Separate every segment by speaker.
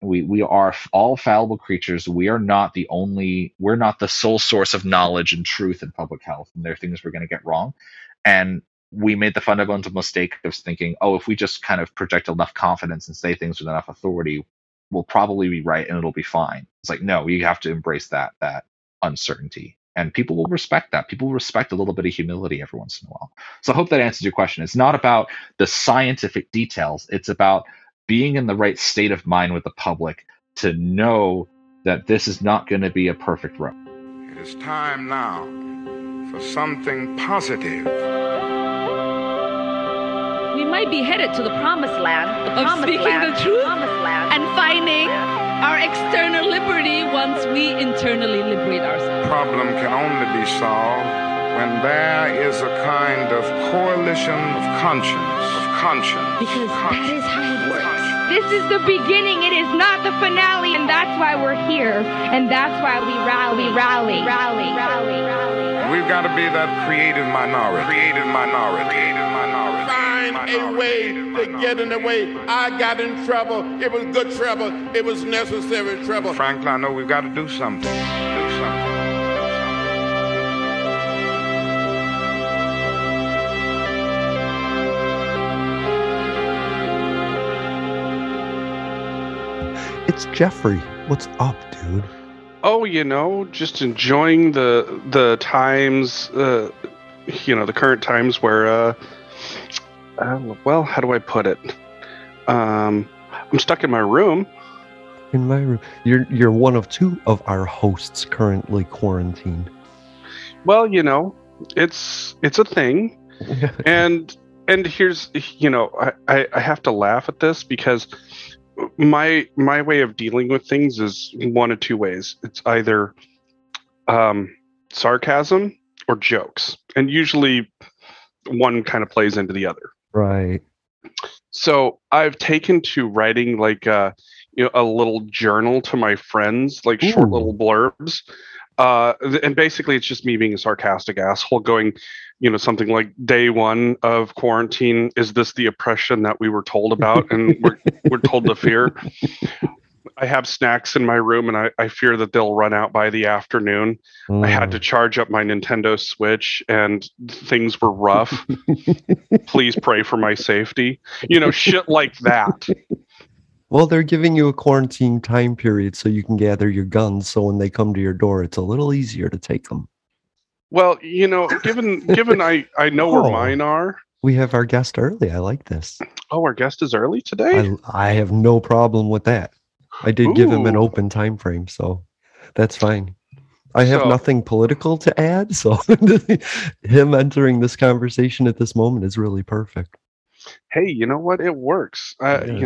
Speaker 1: We are all fallible creatures. We're not the sole source of knowledge and truth in public health. And there are things we're going to get wrong. And we made the fundamental mistake of thinking, oh, if we just kind of project enough confidence and say things with enough authority, we'll probably be right and it'll be fine. It's like, no, you have to embrace that uncertainty. And people will respect that. People will respect a little bit of humility every once in a while. So I hope that answers your question. It's not about the scientific details. It's about being in the right state of mind with the public to know that this is not going to be a perfect road.
Speaker 2: It is time now for something positive.
Speaker 3: We might be headed to the promised land, of speaking the truth and finding our external liberty once we internally liberate ourselves.
Speaker 2: Problem can only be solved when there is a kind of coalition of conscience.
Speaker 4: Because that is how it works.
Speaker 5: This is the beginning. It is not the finale. And that's why we're here. And that's why we rally.
Speaker 2: We've got to be that creative minority.
Speaker 6: Find a way to get in the way. I got in trouble. It was good trouble. It was necessary trouble.
Speaker 2: Frankly, I know we've got to do something.
Speaker 7: It's Jeffrey. What's up, dude?
Speaker 8: Oh, just enjoying the times, the current times where, well, how do I put it? I'm stuck in my room.
Speaker 7: In my room. You're one of two of our hosts currently quarantined.
Speaker 8: Well, it's a thing. and here's, I have to laugh at this because my way of dealing with things is one of two ways. It's either sarcasm or jokes, and usually one kind of plays into the other.
Speaker 7: Right.
Speaker 8: So I've taken to writing like a little journal to my friends, like short little blurbs. And basically it's just me being a sarcastic asshole going, something like, day one of quarantine, is this the oppression that we were told about and we're told to fear? I have snacks in my room and I fear that they'll run out by the afternoon. I had to charge up my Nintendo Switch and things were rough. Please pray for my safety. Shit like that.
Speaker 7: Well, they're giving you a quarantine time period so you can gather your guns. So when they come to your door, it's a little easier to take them.
Speaker 8: Well, given I know where mine are.
Speaker 7: We have our guest early. I like this.
Speaker 8: Oh, our guest is early today?
Speaker 7: I have no problem with that. I did give him an open time frame, so that's fine. I have nothing political to add, so him entering this conversation at this moment is really perfect.
Speaker 8: Hey, you know what? It works.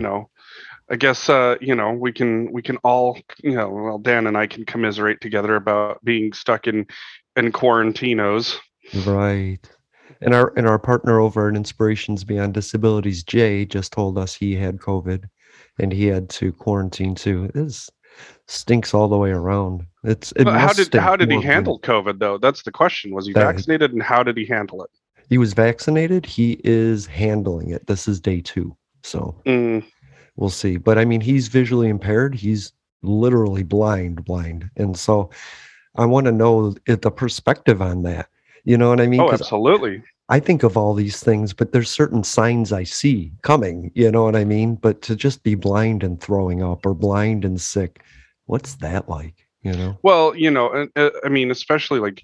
Speaker 8: I guess we can all well, Dan and I can commiserate together about being stuck in quarantinos.
Speaker 7: Right. And our partner over at Inspirations Beyond Disabilities, Jay, just told us he had COVID and he had to quarantine too. This stinks all the way around.
Speaker 8: How did he handle COVID though? That's the question. Was he vaccinated, and how did he handle it?
Speaker 7: He was vaccinated. He is handling it. This is day 2. So we'll see. But I mean, he's visually impaired. He's literally blind. And so I want to know the perspective on that. You know what I mean?
Speaker 8: Oh, absolutely.
Speaker 7: I think of all these things, but there's certain signs I see coming, you know what I mean? But to just be blind and throwing up or blind and sick, what's that like,
Speaker 8: Well, I mean, especially like,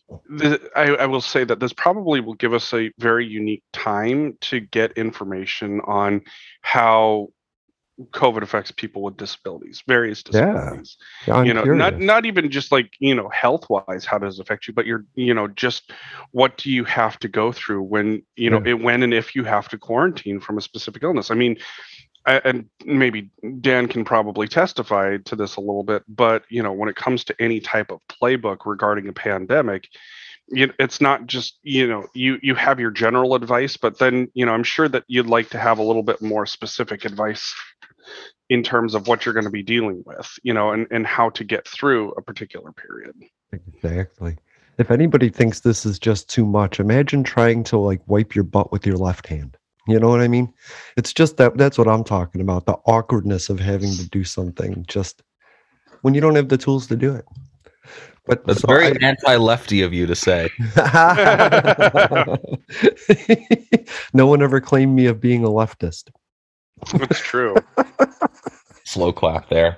Speaker 8: I will say that this probably will give us a very unique time to get information on how COVID affects people with disabilities, various disabilities.
Speaker 7: Yeah,
Speaker 8: not even just like, health wise, how does it affect you, but just what do you have to go through when, when and if you have to quarantine from a specific illness. I mean, and maybe Dan can probably testify to this a little bit, but, when it comes to any type of playbook regarding a pandemic, it's not just, you have your general advice, but then, I'm sure that you'd like to have a little bit more specific advice in terms of what you're going to be dealing with, and how to get through a particular period.
Speaker 7: Exactly. If anybody thinks this is just too much, imagine trying to like wipe your butt with your left hand. You know what I mean? It's just that's what I'm talking about. The awkwardness of having to do something just when you don't have the tools to do it. But
Speaker 1: that's very anti-lefty of you to say.
Speaker 7: No one ever claimed me of being a leftist.
Speaker 8: That's true.
Speaker 1: Slow clap there.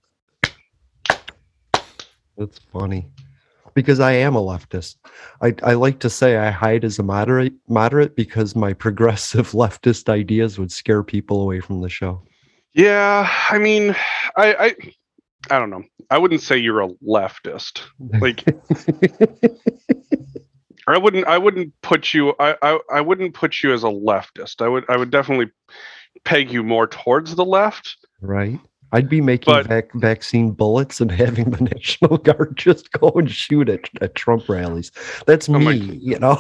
Speaker 7: That's funny. Because I am a leftist. I like to say I hide as a moderate because my progressive leftist ideas would scare people away from the show.
Speaker 8: Yeah, I mean, I don't know. I wouldn't say you're a leftist. Like, I wouldn't put you. I wouldn't put you as a leftist. I would definitely peg you more towards the left.
Speaker 7: Right. I'd be making vaccine bullets and having the National Guard just go and shoot at Trump rallies. That's me, you know.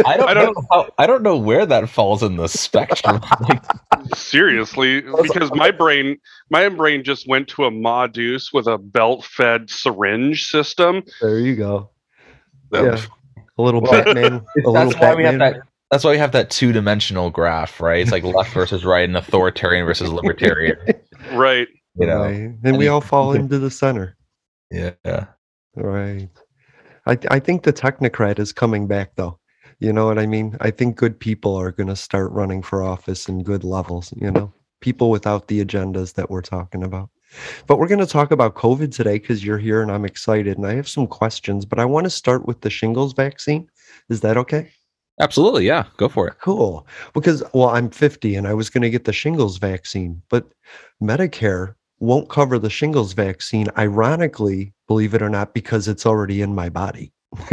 Speaker 1: I don't know where that falls in the spectrum.
Speaker 8: Seriously, because my brain just went to a Ma Deuce with a belt-fed syringe system.
Speaker 7: There you go. Yeah, a little Batman.
Speaker 1: That's why we have that two-dimensional graph, right? It's like left versus right and authoritarian versus libertarian.
Speaker 8: Right.
Speaker 1: You know,
Speaker 7: right. And we all fall into the center.
Speaker 1: Yeah.
Speaker 7: Right. I think the technocrat is coming back, though. You know what I mean? I think good people are going to start running for office in good levels, you know, people without the agendas that we're talking about. But we're going to talk about COVID today because you're here and I'm excited. And I have some questions, but I want to start with the shingles vaccine. Is that okay?
Speaker 1: Absolutely. Yeah. Go for it.
Speaker 7: Cool. Because, well, I'm 50 and I was going to get the shingles vaccine, but Medicare won't cover the shingles vaccine, ironically, believe it or not, because it's already in my body.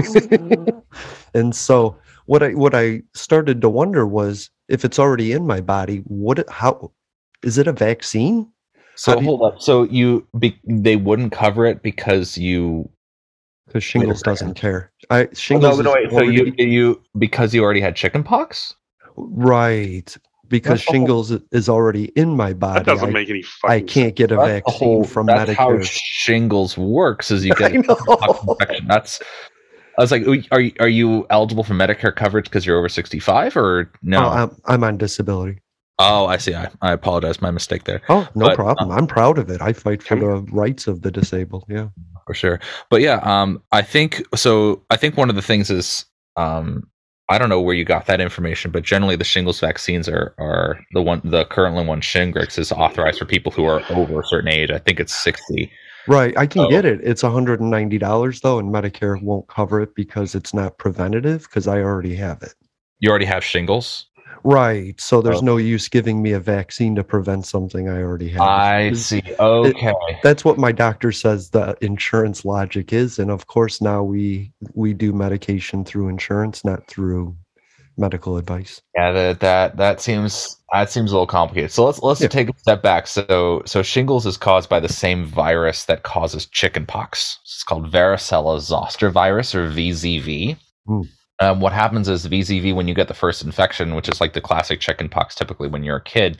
Speaker 7: And so what I started to wonder was, if it's already in my body, how is it a vaccine?
Speaker 1: So hold up. So they wouldn't cover it because
Speaker 7: shingles doesn't care.
Speaker 1: Shingles. So you because you already had chickenpox?
Speaker 7: Right. Because shingles is already in my body.
Speaker 8: That doesn't make any fucking
Speaker 7: I can't get a vaccine from Medicare.
Speaker 1: That's how shingles works, is you get a infection. I was like, are you eligible for Medicare coverage because you're over 65 or no?
Speaker 7: Oh, I'm on disability.
Speaker 1: Oh, I see. I apologize. My mistake there.
Speaker 7: Oh, no problem. I'm proud of it. I fight for the rights of the disabled. Yeah,
Speaker 1: for sure. But yeah, I think one of the things is, I don't know where you got that information, but generally the shingles vaccines are the currently one Shingrix is authorized for people who are over a certain age. I think it's 60.
Speaker 7: Right. I can get it. It's $190 though, and Medicare won't cover it because it's not preventative because I already have it.
Speaker 1: You already have shingles?
Speaker 7: Right. So there's no use giving me a vaccine to prevent something I already have.
Speaker 1: I see. Okay.
Speaker 7: That's what my doctor says the insurance logic is. And of course, now we do medication through insurance, not through medical advice.
Speaker 1: Yeah, that seems a little complicated. So let's take a step back. So shingles is caused by the same virus that causes chickenpox. It's called varicella zoster virus, or VZV. What happens is VZV, when you get the first infection, which is like the classic chickenpox, typically when you're a kid,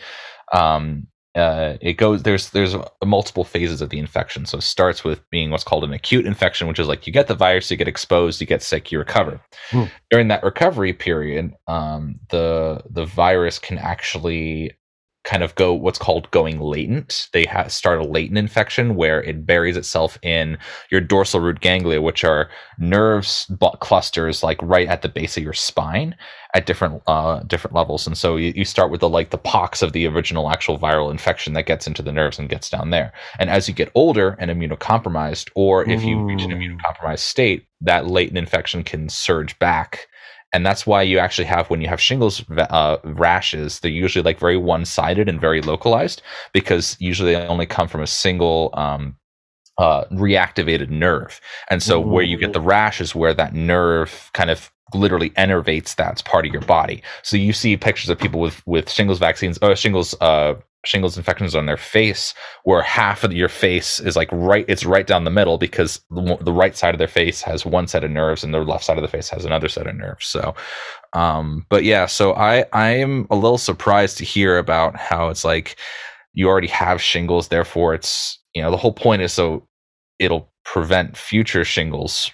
Speaker 1: it goes. There's multiple phases of the infection. So it starts with being what's called an acute infection, which is like you get the virus, you get exposed, you get sick, you recover. During that recovery period, the virus can actually kind of go what's called going latent. They start a latent infection where it buries itself in your dorsal root ganglia, which are nerves clusters like right at the base of your spine at different levels. And so you start with the pox of the original actual viral infection that gets into the nerves and gets down there. And as you get older and immunocompromised, or if you reach an immunocompromised state, that latent infection can surge back. And that's why you actually have, when you have shingles rashes, they're usually like very one-sided and very localized, because usually they only come from a single reactivated nerve. And so where you get the rash is where that nerve kind of literally innervates that part of your body. So you see pictures of people with shingles vaccines, or shingles infections on their face, where half of your face is it's right down the middle, because the right side of their face has one set of nerves and the left side of the face has another set of nerves. So but yeah, so I am a little surprised to hear about how it's like you already have shingles, therefore it's, the whole point is so it'll prevent future shingles,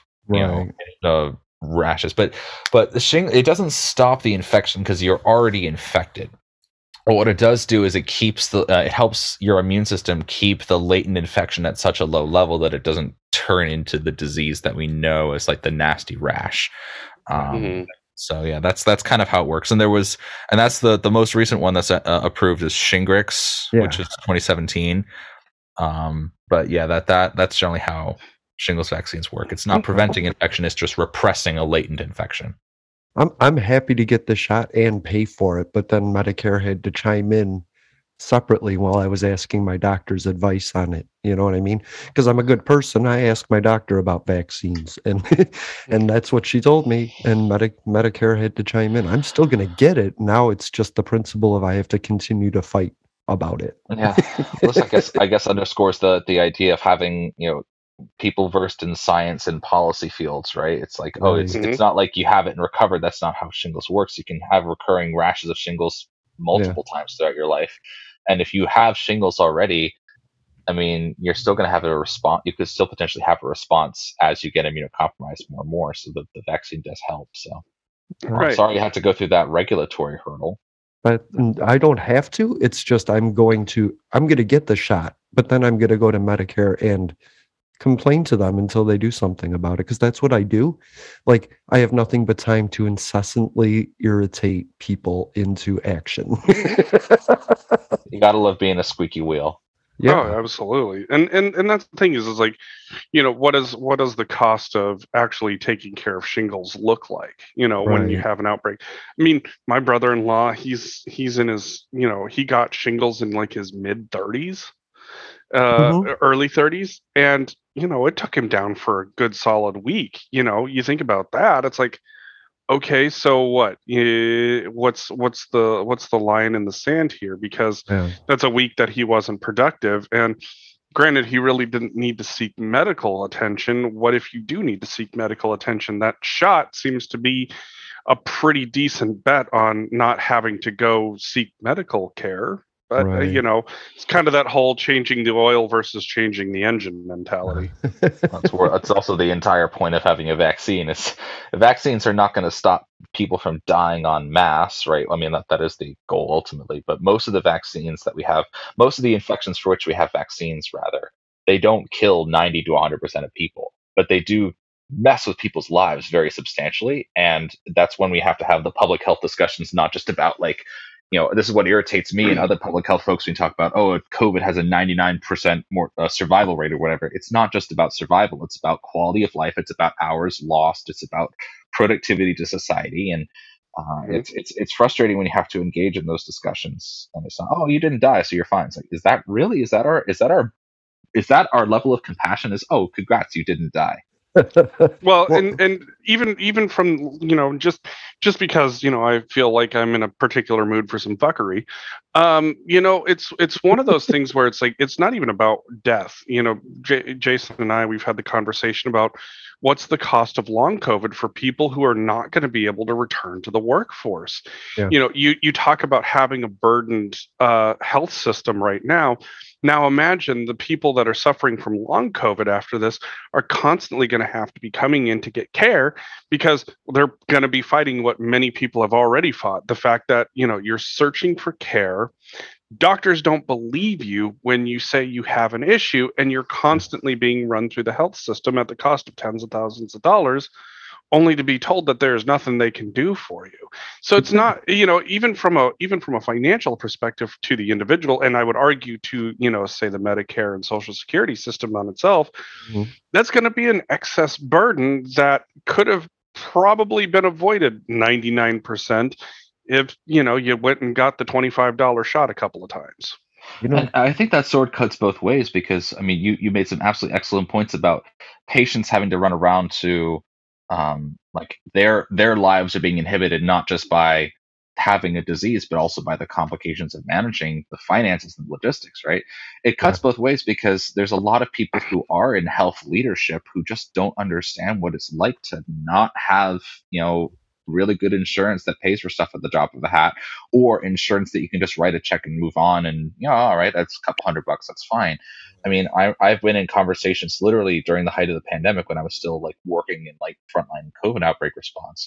Speaker 1: rashes, but the it doesn't stop the infection because you're already infected. Well, what it does do is it keeps it helps your immune system keep the latent infection at such a low level that it doesn't turn into the disease that we know as like the nasty rash. So yeah, that's kind of how it works. And that's the most recent one that's approved is Shingrix, which is 2017. But yeah, that's generally how shingles vaccines work. It's not preventing infection; it's just repressing a latent infection.
Speaker 7: I'm happy to get the shot and pay for it, but then Medicare had to chime in separately while I was asking my doctor's advice on it. You know what I mean? Because I'm a good person. I asked my doctor about vaccines, and and that's what she told me. And Medicare had to chime in. I'm still going to get it. Now it's just the principle of I have to continue to fight about it.
Speaker 1: Yeah, this I guess underscores the idea of having people versed in science and policy fields, right? It's like, it's not like you have it and recover. That's not how shingles works. You can have recurring rashes of shingles multiple times throughout your life. And if you have shingles already, I mean, you're still going to have a response. You could still potentially have a response as you get immunocompromised more and more. So the vaccine does help. So I'm sorry you had to go through that regulatory hurdle.
Speaker 7: But I don't have to. It's just I'm going to get the shot, but then I'm going to go to Medicare and complain to them until they do something about it, because that's what I do. Like, I have nothing but time to incessantly irritate people into action.
Speaker 1: You gotta love being a squeaky wheel.
Speaker 8: Yeah, oh, absolutely. And that's the thing is like, what does the cost of actually taking care of shingles look like, when you have an outbreak? I mean, my brother-in-law, he's in his, he got shingles in like his mid 30s, early 30s, and it took him down for a good solid week. You think about that, it's like, okay, so what? What's the line in the sand here? Because that's a week that he wasn't productive. And granted, he really didn't need to seek medical attention. What if you do need to seek medical attention? That shot seems to be a pretty decent bet on not having to go seek medical care. But, it's kind of that whole changing the oil versus changing the engine mentality.
Speaker 1: That's also the entire point of having a vaccine. Vaccines are not going to stop people from dying en masse, right? I mean, that is the goal ultimately. But most of the vaccines that we have, most of the infections for which we have vaccines, rather, they don't kill 90 to 100% of people, but they do mess with people's lives very substantially. And that's when we have to have the public health discussions, not just about like, this is what irritates me and other public health folks when we talk about, COVID has a 99% more survival rate or whatever. It's not just about survival. It's about quality of life. It's about hours lost. It's about productivity to society. And it's frustrating when you have to engage in those discussions. And it's not, you didn't die, so you're fine. It's like, is that really? Is that our level of compassion? Is, congrats, you didn't die.
Speaker 8: Well, and even from just because I feel like I'm in a particular mood for some fuckery, it's one of those things where it's like it's not even about death. Jason and I, we've had the conversation about what's the cost of long COVID for people who are not going to be able to return to the workforce. You talk about having a burdened health system right now. Now imagine the people that are suffering from long COVID after this are constantly going to have to be coming in to get care because they're going to be fighting what many people have already fought. The fact that, you're searching for care. Doctors don't believe you when you say you have an issue, and you're constantly being run through the health system at the cost of tens of thousands of dollars, only to be told that there's nothing they can do for you. So it's not, even from a financial perspective to the individual, and I would argue to, say the Medicare and Social Security system on itself, that's going to be an excess burden that could have probably been avoided 99% if, you went and got the $25 shot a couple of times.
Speaker 1: And I think that sword cuts both ways because, I mean, you made some absolutely excellent points about patients having to run around to, like their lives are being inhibited not just by having a disease, but also by the complications of managing the finances and logistics, right? It cuts both ways because there's a lot of people who are in health leadership who just don't understand what it's like to not have, really good insurance that pays for stuff at the drop of a hat, or insurance that you can just write a check and move on and, all right, that's a couple $100, that's fine. I mean, I've been in conversations literally during the height of the pandemic when I was still like working in like frontline COVID outbreak response.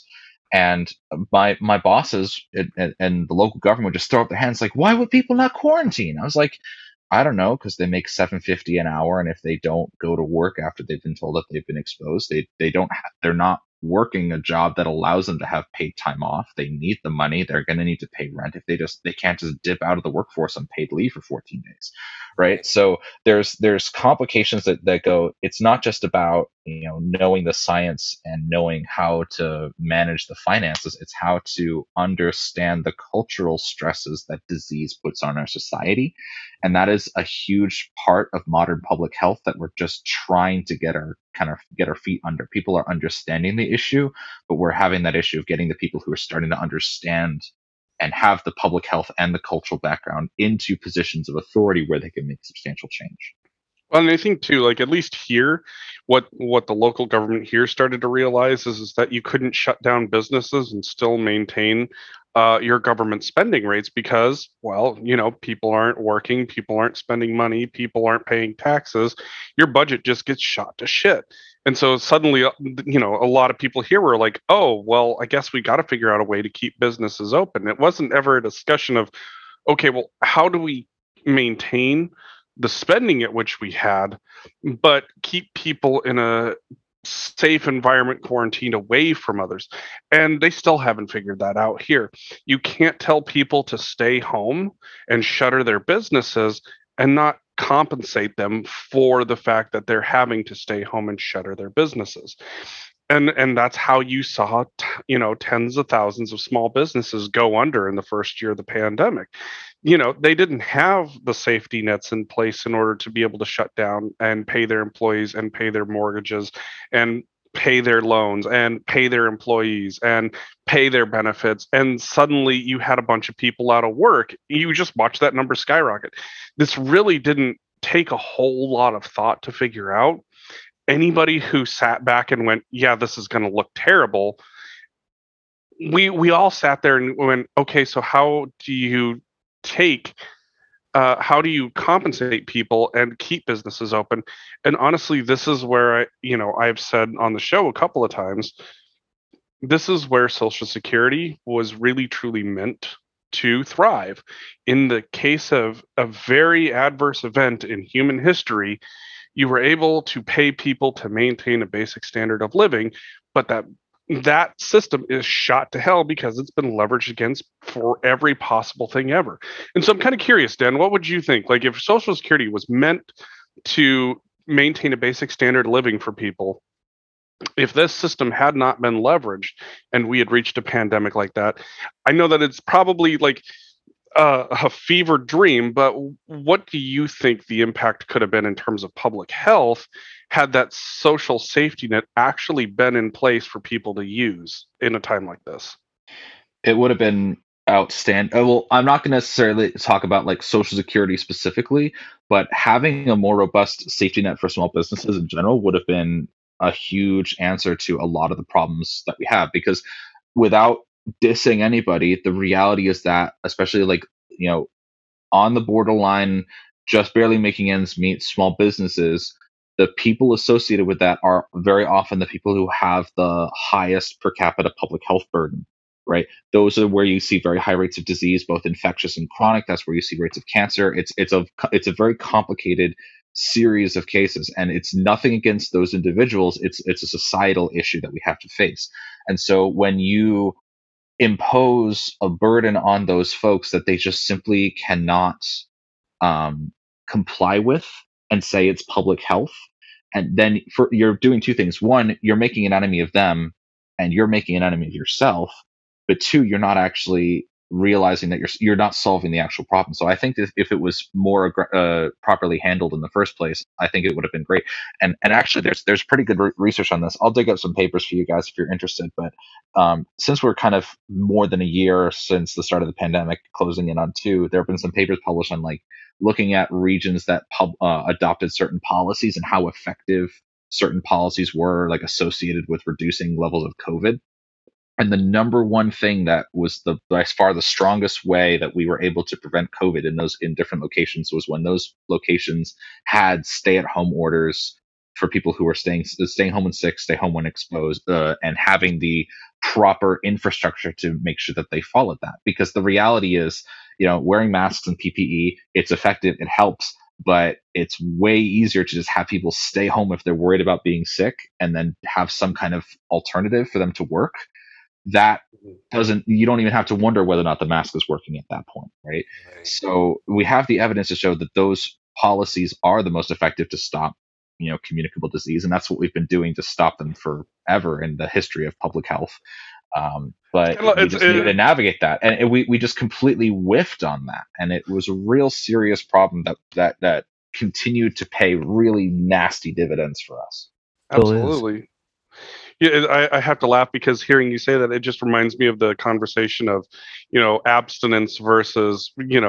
Speaker 1: And my bosses and the local government would just throw up their hands like, why would people not quarantine? I was like, I don't know, because they make $7.50 an hour, and if they don't go to work after they've been told that they've been exposed, they're not working a job that allows them to have paid time off. They need the money. They're going to need to pay rent. If they can't just dip out of the workforce on paid leave for 14 days, right? So there's complications that go. It's not just about knowing the science and knowing how to manage the finances. It's how to understand the cultural stresses that disease puts on our society, and that is a huge part of modern public health that we're just trying to get our feet under. People are understanding the issue, but we're having that issue of getting the people who are starting to understand and have the public health and the cultural background into positions of authority where they can make substantial change.
Speaker 8: Well, and I think too, like at least here, what the local government here started to realize is that you couldn't shut down businesses and still maintain your government spending rates because, well, people aren't working, people aren't spending money, people aren't paying taxes. Your budget just gets shot to shit. And so suddenly, a lot of people here were like, oh, well, I guess we got to figure out a way to keep businesses open. It wasn't ever a discussion of, okay, well, how do we maintain the spending at which we had, but keep people in a safe environment, quarantined away from others. And they still haven't figured that out here. You can't tell people to stay home and shutter their businesses and not compensate them for the fact that they're having to stay home and shutter their businesses. And that's how you saw, tens of thousands of small businesses go under in the first year of the pandemic. They didn't have the safety nets in place in order to be able to shut down and pay their employees and pay their mortgages and pay their loans and pay their employees and pay their benefits. And suddenly you had a bunch of people out of work. You just watched that number skyrocket. This really didn't take a whole lot of thought to figure out. Anybody who sat back and went, yeah, this is going to look terrible. We all sat there and went, okay, so how do you compensate people and keep businesses open? And honestly, this is where I've said on the show a couple of times, this is where Social Security was really truly meant to thrive. In the case of a very adverse event in human history, you were able to pay people to maintain a basic standard of living, but that system is shot to hell because it's been leveraged against for every possible thing ever. And so I'm kind of curious, Dan, what would you think? Like if Social Security was meant to maintain a basic standard of living for people, if this system had not been leveraged and we had reached a pandemic like that, I know that it's probably like a fever dream, but what do you think the impact could have been in terms of public health had that social safety net actually been in place for people to use in a time like this?
Speaker 1: It would have been outstanding. Well, I'm not going to necessarily talk about like Social Security specifically, but having a more robust safety net for small businesses in general would have been a huge answer to a lot of the problems that we have, because without dissing anybody, the reality is that, especially like on the borderline, just barely making ends meet small businesses, the people associated with that are very often the people who have the highest per capita public health burden, right? Those are where you see very high rates of disease, both infectious and chronic. That's where you see rates of cancer. It's a very complicated series of cases, and it's nothing against those individuals. It's a societal issue that we have to face. And so when you impose a burden on those folks that they just simply cannot comply with and say it's public health, and then you're doing two things. One, you're making an enemy of them and you're making an enemy of yourself, but two, you're not actually realizing that you're not solving the actual problem. So I think if it was more properly handled in the first place, I think it would have been great. And actually, there's pretty good research on this. I'll dig up some papers for you guys if you're interested. But since we're kind of more than a year since the start of the pandemic, closing in on 2, there have been some papers published on like looking at regions that adopted certain policies and how effective certain policies were like associated with reducing levels of COVID. And the number one thing that was by far the strongest way that we were able to prevent COVID in different locations was when those locations had stay-at-home orders for people who were staying home when sick, stay home when exposed, and having the proper infrastructure to make sure that they followed that. Because the reality is, wearing masks and PPE, it's effective, it helps, but it's way easier to just have people stay home if they're worried about being sick, and then have some kind of alternative for them to work. That you don't even have to wonder whether or not the mask is working at that point, right? So we have the evidence to show that those policies are the most effective to stop, communicable disease, and that's what we've been doing to stop them forever in the history of public health. But we just needed to navigate that, and we just completely whiffed on that, and it was a real serious problem that continued to pay really nasty dividends for us.
Speaker 8: Absolutely. Yeah, I have to laugh because hearing you say that, it just reminds me of the conversation of, abstinence versus,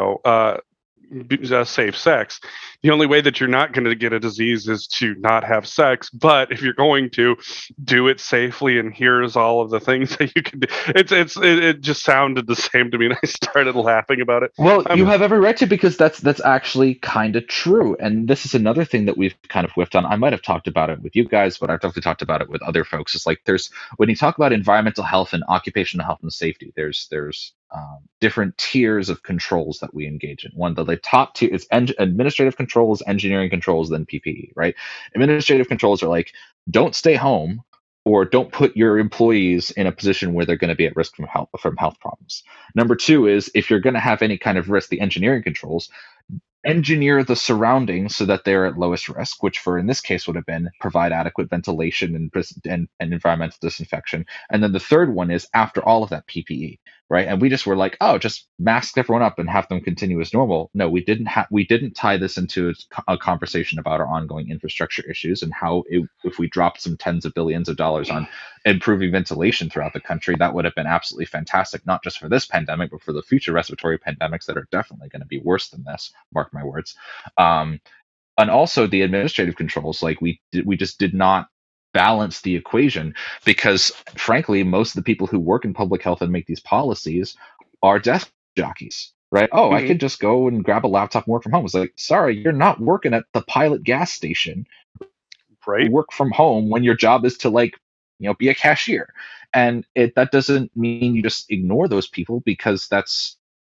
Speaker 8: safe sex. The only way that you're not going to get a disease is to not have sex, but if you're going to do it safely, and here's all of the things that you can do, it just sounded the same to me, and I started laughing about it.
Speaker 1: Well, you have every right to, because that's actually kind of true, and this is another thing that we've kind of whiffed on. I might have talked about it with you guys, but I've definitely talked about it with other folks. It's like when you talk about environmental health and occupational health and safety, there's different tiers of controls that we engage in. One, the top tier is administrative controls, engineering controls, then PPE, right? Administrative controls are like, don't stay home, or don't put your employees in a position where they're going to be at risk from health problems. Number two is, if you're going to have any kind of risk, the engineering controls, engineer the surroundings so that they're at lowest risk, which in this case would have been provide adequate ventilation and environmental disinfection. And then the third one is, after all of that, PPE, right? And we just were like, oh, just mask everyone up and have them continue as normal. No, we didn't tie this into a conversation about our ongoing infrastructure issues and how if we dropped some tens of billions of dollars on improving ventilation throughout the country, that would have been absolutely fantastic, not just for this pandemic, but for the future respiratory pandemics that are definitely going to be worse than this. Mark my words. And also the administrative controls, like we just did not balance the equation, because frankly, most of the people who work in public health and make these policies are desk jockeys, right? Oh, I can just go and grab a laptop and work from home. It's like, sorry, you're not working at the Pilot gas station,
Speaker 8: right?
Speaker 1: You work from home when your job is to be a cashier. And that doesn't mean you just ignore those people, because that's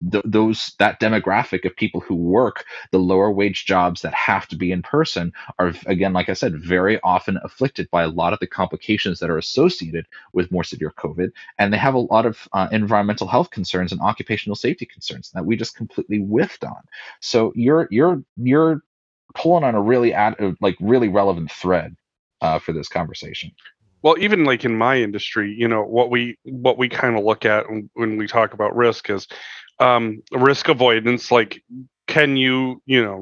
Speaker 1: that demographic of people who work the lower wage jobs that have to be in person are, again, like I said, very often afflicted by a lot of the complications that are associated with more severe COVID, and they have a lot of environmental health concerns and occupational safety concerns that we just completely whiffed on. So you're pulling on a really relevant thread for this conversation.
Speaker 8: Well, even like in my industry, what we kind of look at when we talk about risk is risk avoidance. Like, can you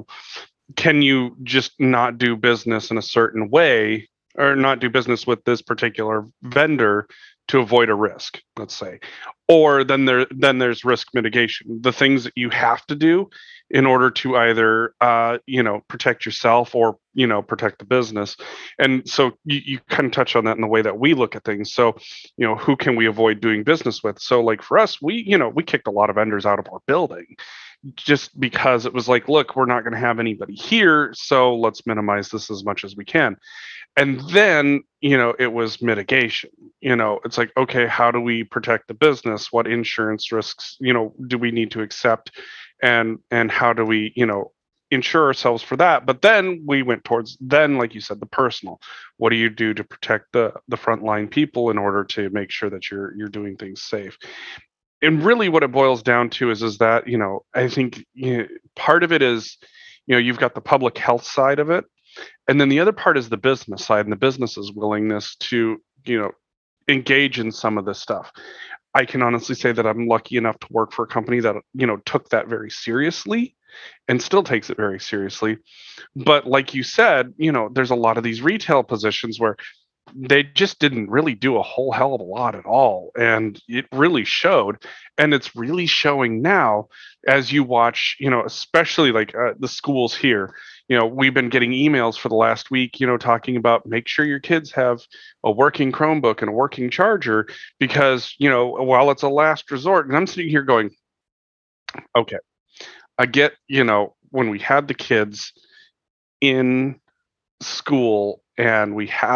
Speaker 8: just not do business in a certain way, or not do business with this particular vendor to avoid a risk, let's say? Or then there's risk mitigation, the things that you have to do in order to either protect yourself or protect the business. And so you kind of touch on that in the way that we look at things. So who can we avoid doing business with? So like for us, we kicked a lot of vendors out of our building, just because it was like, look, we're not going to have anybody here, so let's minimize this as much as we can. And then, it was mitigation. It's like, okay, how do we protect the business? What insurance risks, do we need to accept? And how do we, insure ourselves for that? But then we went towards, like you said, the personal. What do you do to protect the frontline people in order to make sure that you're doing things safe? And really what it boils down to is that, I think part of it is, you've got the public health side of it. And then the other part is the business side, and the business's willingness to, engage in some of this stuff. I can honestly say that I'm lucky enough to work for a company that, took that very seriously and still takes it very seriously. But like you said, there's a lot of these retail positions where they just didn't really do a whole hell of a lot at all. And it really showed. And it's really showing now as you watch, especially like the schools here. We've been getting emails for the last week, talking about make sure your kids have a working Chromebook and a working charger, because, while it's a last resort. And I'm sitting here going, okay, I get, when we had the kids in school and we had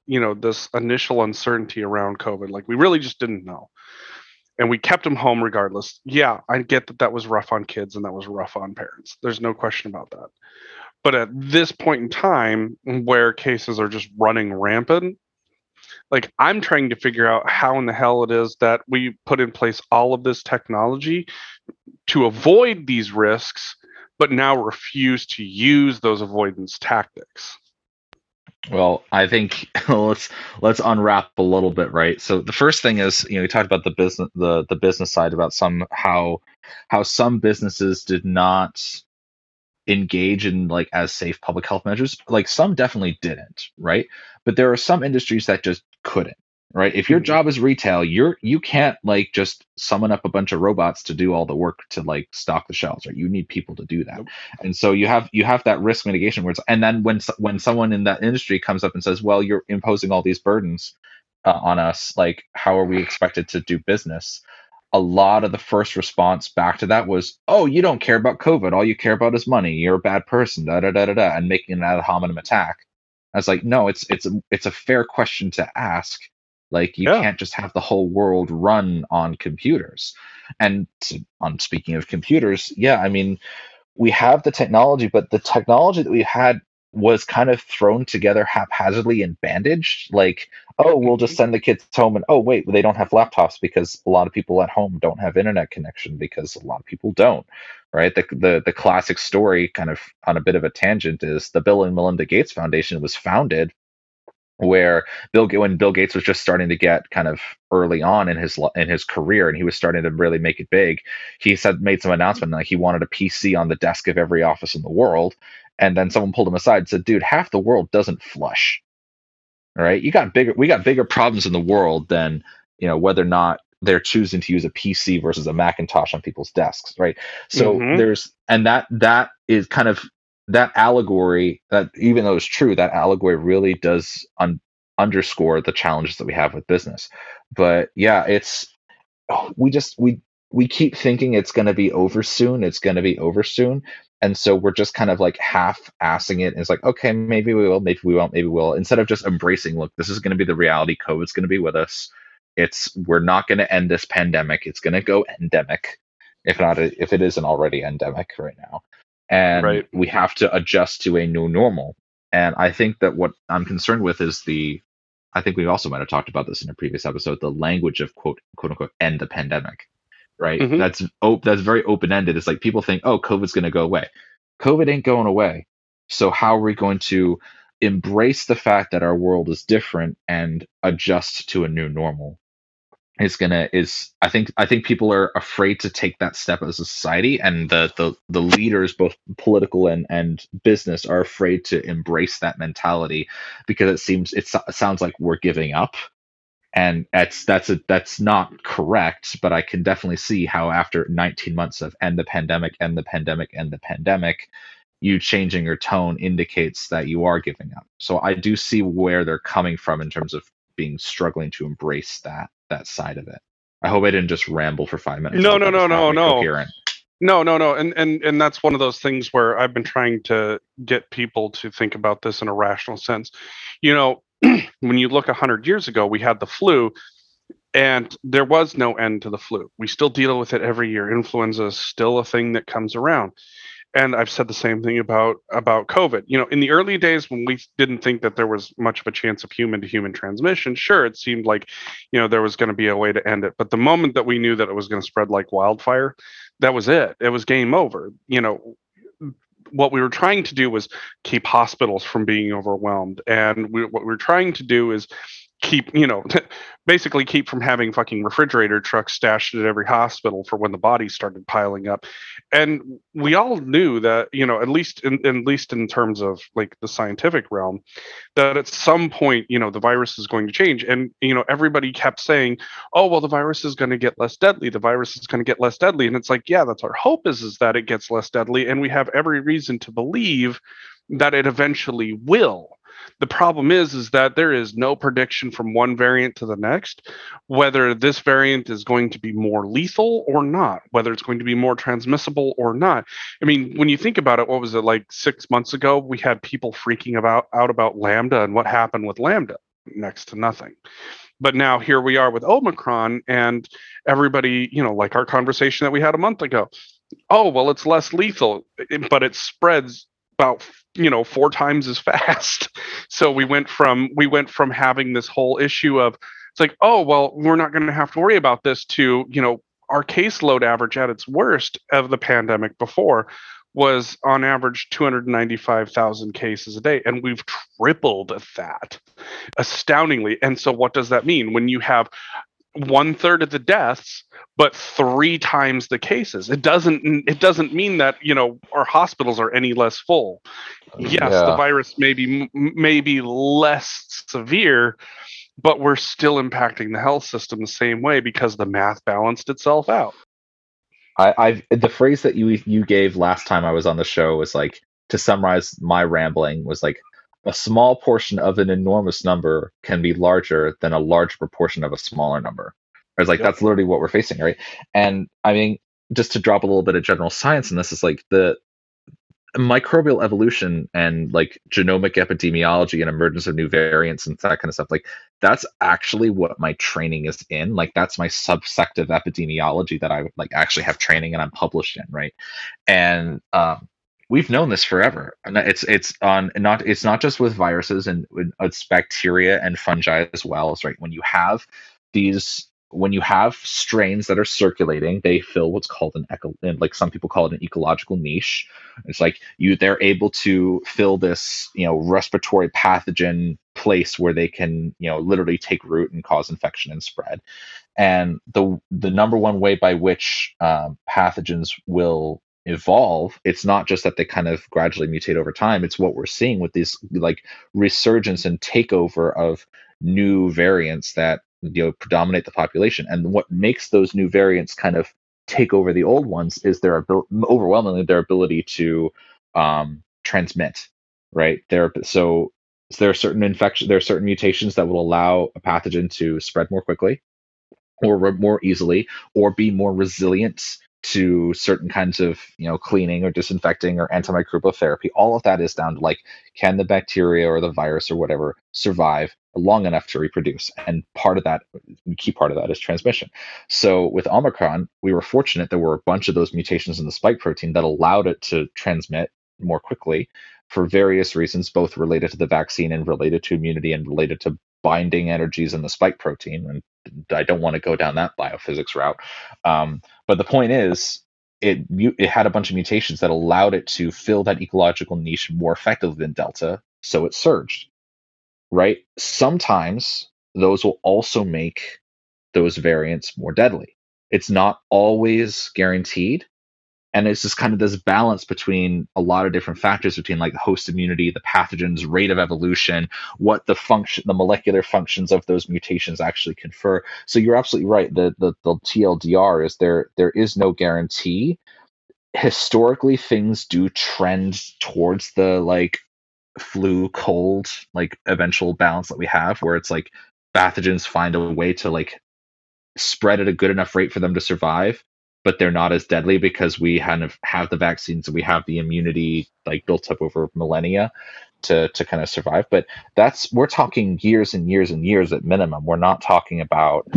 Speaker 8: this initial uncertainty around COVID. Like, we really just didn't know. And we kept them home regardless. Yeah, I get that was rough on kids and that was rough on parents. There's no question about that. But at this point in time, where cases are just running rampant, like, I'm trying to figure out how in the hell it is that we put in place all of this technology to avoid these risks, but now refuse to use those avoidance tactics.
Speaker 1: Well, I think let's unwrap a little bit, right? So the first thing is, we talked about the business side, about how some businesses did not engage in like as safe public health measures. Like, some definitely didn't, right? But there are some industries that just couldn't, right? If your job is retail, you can't like just summon up a bunch of robots to do all the work to like stock the shelves, right? You need people to do that. And so you have that risk mitigation and then when someone in that industry comes up and says, well, you're imposing all these burdens on us, like, how are we expected to do business? A lot of the first response back to that was, oh, you don't care about COVID. All you care about is money. You're a bad person, and making an ad hominem attack. I was like, no, it's a fair question to ask. Like, you can't just have the whole world run on computers. And on speaking of computers, I mean, we have the technology, but the technology that we had was kind of thrown together haphazardly and bandaged. Like, oh, we'll just send the kids home, and oh wait, they don't have laptops because a lot of people at home don't have internet connection because a lot of people don't, right? The classic story, kind of on a bit of a tangent, is the Bill and Melinda Gates Foundation was founded where when Bill Gates was just starting to get kind of early on in his career, and he was starting to really make it big. He made some announcement like he wanted a PC on the desk of every office in the world. And then someone pulled him aside and said, dude, half the world doesn't flush. All right. We got bigger problems in the world than, whether or not they're choosing to use a PC versus a Macintosh on people's desks. Right. So that is kind of that allegory, that even though it's true, that allegory really does underscore the challenges that we have with business. But we keep thinking it's going to be over soon. It's going to be over soon. And so we're just kind of like half-assing it. And it's like, okay, maybe we will, maybe we won't, maybe we'll. Instead of just embracing, look, this is going to be the reality. COVID's going to be with us. We're not going to end this pandemic. It's going to go endemic, if it isn't already endemic right now. And we have to adjust to a new normal. And I think that what I'm concerned with is I think we also might have talked about this in a previous episode, the language of quote unquote end the pandemic. Right. That's very open-ended. It's like people think, oh, COVID's going to go away. COVID ain't going away. So how are we going to embrace the fact that our world is different and adjust to a new normal? I think people are afraid to take that step as a society, and the leaders, both political and business, are afraid to embrace that mentality because it sounds like we're giving up. And that's not correct, but I can definitely see how after 19 months of end the pandemic, you changing your tone indicates that you are giving up. So I do see where they're coming from in terms of struggling to embrace that side of it. I hope I didn't just ramble for 5 minutes.
Speaker 8: No. And that's one of those things where I've been trying to get people to think about this in a rational sense. When you look 100 years ago, we had the flu, and there was no end to the flu. We still deal with it every year. Influenza is still a thing that comes around. And I've said the same thing about COVID. In the early days when we didn't think that there was much of a chance of human-to-human transmission, sure, it seemed like, there was going to be a way to end it. But the moment that we knew that it was going to spread like wildfire, that was it. It was game over. What we were trying to do was keep hospitals from being overwhelmed. And what we're trying to do is basically keep from having fucking refrigerator trucks stashed at every hospital for when the bodies started piling up. And we all knew that, at least in terms of like the scientific realm, that at some point, the virus is going to change. And, everybody kept saying, oh, well, the virus is going to get less deadly. The virus is going to get less deadly. And it's like, yeah, that's our hope is that it gets less deadly. And we have every reason to believe that it eventually will. The problem is that there is no prediction from one variant to the next, whether this variant is going to be more lethal or not, whether it's going to be more transmissible or not. I mean, when you think about it, what was it, like 6 months ago, we had people freaking out about Lambda and what happened with Lambda. next to nothing. But now here we are with Omicron, and everybody, like our conversation that we had a month ago. Oh, well, it's less lethal, but it spreads about 4 times as fast. So we went from having this whole issue of, it's like, oh, well, we're not going to have to worry about this, to our caseload average at its worst of the pandemic before was on average 295,000 cases a day, and we've tripled that astoundingly. And so what does that mean when you have 1/3 of the deaths but 3 times the cases? It doesn't mean that our hospitals are any less full. Yes, the virus may be less severe, but we're still impacting the health system the same way because the math balanced itself out.
Speaker 1: The phrase that you gave last time I was on the show was like, to summarize my rambling, was like, a small portion of an enormous number can be larger than a large proportion of a smaller number. It's like, that's literally what we're facing, right? And I mean, just to drop a little bit of general science, and this is like the microbial evolution and like genomic epidemiology and emergence of new variants and that kind of stuff, like that's actually what my training is in. Like that's my subsect of epidemiology that I like actually have training and I'm published in, right? And we've known this forever, and it's not just with viruses, and it's bacteria and fungi as well. It's right, when you have strains that are circulating, they fill what's called like some people call it an ecological niche. It's like they're able to fill this respiratory pathogen place where they can literally take root and cause infection and spread. And the number one way by which pathogens will evolve, it's not just that they kind of gradually mutate over time, it's what we're seeing with these like resurgence and takeover of new variants that predominate the population. And what makes those new variants kind of take over the old ones is overwhelmingly their ability to transmit, right? There are certain mutations that will allow a pathogen to spread more quickly or more easily, or be more resilient to certain kinds of cleaning or disinfecting or antimicrobial therapy. All of that is down to like, can the bacteria or the virus or whatever survive long enough to reproduce? And key part of that is transmission. So with Omicron, we were fortunate there were a bunch of those mutations in the spike protein that allowed it to transmit more quickly for various reasons, both related to the vaccine and related to immunity and related to binding energies in the spike protein. And I don't want to go down that biophysics route. But the point is, it had a bunch of mutations that allowed it to fill that ecological niche more effectively than Delta, so it surged, right? Sometimes those will also make those variants more deadly. It's not always guaranteed. And it's just kind of this balance between a lot of different factors, between like host immunity, the pathogen's rate of evolution, what the molecular functions of those mutations actually confer. So you're absolutely right. The TLDR is there is no guarantee. Historically, things do trend towards the like flu, cold, like eventual balance that we have, where it's like pathogens find a way to like spread at a good enough rate for them to survive, but they're not as deadly because we kind of have the vaccines and we have the immunity like built up over millennia to kind of survive. But we're talking years and years and years at minimum. We're not talking about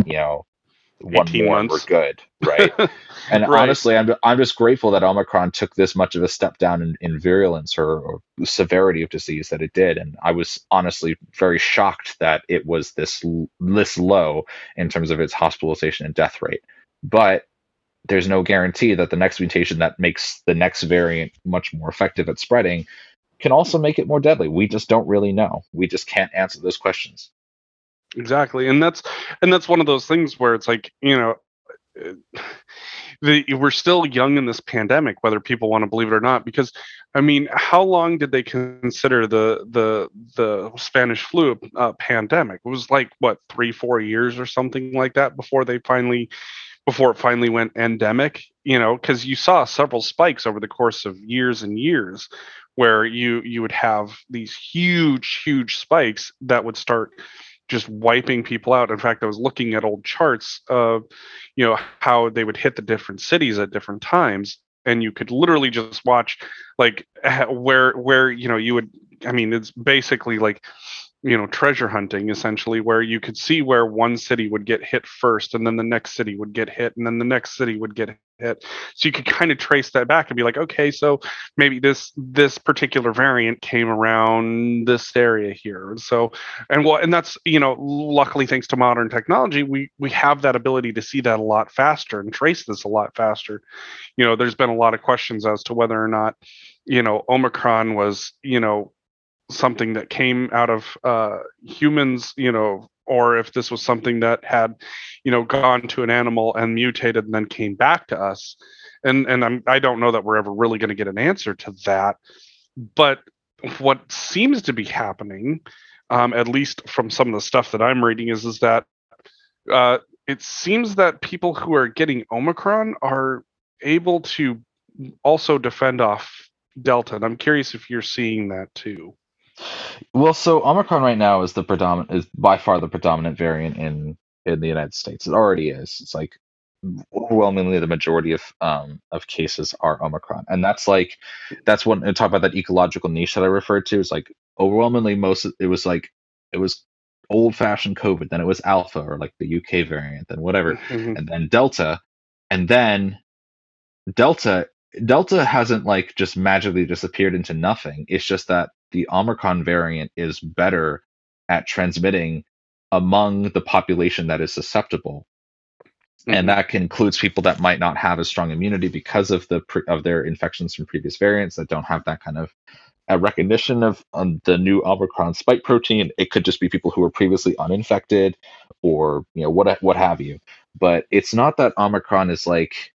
Speaker 1: 1 more and we're good, right? And right. Honestly, I'm just grateful that Omicron took this much of a step down in virulence or severity of disease that it did. And I was honestly very shocked that it was this low in terms of its hospitalization and death rate. But there's no guarantee that the next mutation that makes the next variant much more effective at spreading can also make it more deadly. We just don't really know. We just can't answer those questions.
Speaker 8: Exactly. And that's one of those things where it's like, we're still young in this pandemic, whether people want to believe it or not, because I mean, how long did they consider the Spanish flu pandemic? It was like what, 3-4 years or something like that before it finally went endemic, because you saw several spikes over the course of years and years where you would have these huge spikes that would start just wiping people out. In fact, I was looking at old charts of, how they would hit the different cities at different times, and you could literally just watch like where you would. I mean, it's basically like treasure hunting, essentially, where you could see where one city would get hit first, and then the next city would get hit, and then the next city would get hit. So you could kind of trace that back and be like, okay, so maybe this particular variant came around this area here. So, and that's, luckily, thanks to modern technology, we have that ability to see that a lot faster and trace this a lot faster. There's been a lot of questions as to whether or not, Omicron was, something that came out of humans, or if this was something that had, gone to an animal and mutated and then came back to us. And I don't know that we're ever really going to get an answer to that. But what seems to be happening, at least from some of the stuff that I'm reading, is that it seems that people who are getting Omicron are able to also defend off Delta. And I'm curious if you're seeing that too.
Speaker 1: Well, so Omicron right now is by far the predominant variant in the United States. It already is. It's like overwhelmingly the majority of cases are Omicron, and that's when I talk about that ecological niche that I referred to. It's like overwhelmingly it was old-fashioned COVID, then it was Alpha, or like the UK variant, then whatever, and then Delta, and then Delta hasn't like just magically disappeared into nothing. It's just that the Omicron variant is better at transmitting among the population that is susceptible. And that includes people that might not have as strong immunity because of their infections from previous variants, that don't have that kind of recognition of the new Omicron spike protein. It could just be people who were previously uninfected, or what have you. But it's not that Omicron is like,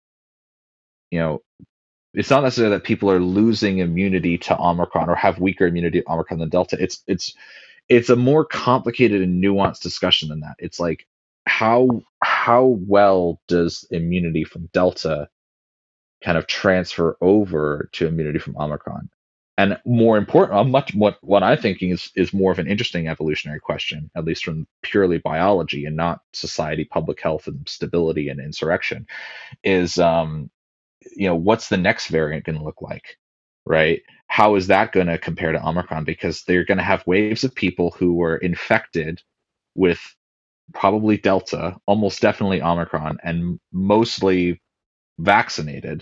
Speaker 1: it's not necessarily that people are losing immunity to Omicron or have weaker immunity to Omicron than Delta. It's a more complicated and nuanced discussion than that. It's like, how well does immunity from Delta kind of transfer over to immunity from Omicron? And more important, what I'm thinking is more of an interesting evolutionary question, at least from purely biology and not society, public health, and stability and insurrection, is what's the next variant going to look like, right? How is that going to compare to Omicron? Because they're going to have waves of people who were infected with probably Delta, almost definitely Omicron, and mostly vaccinated.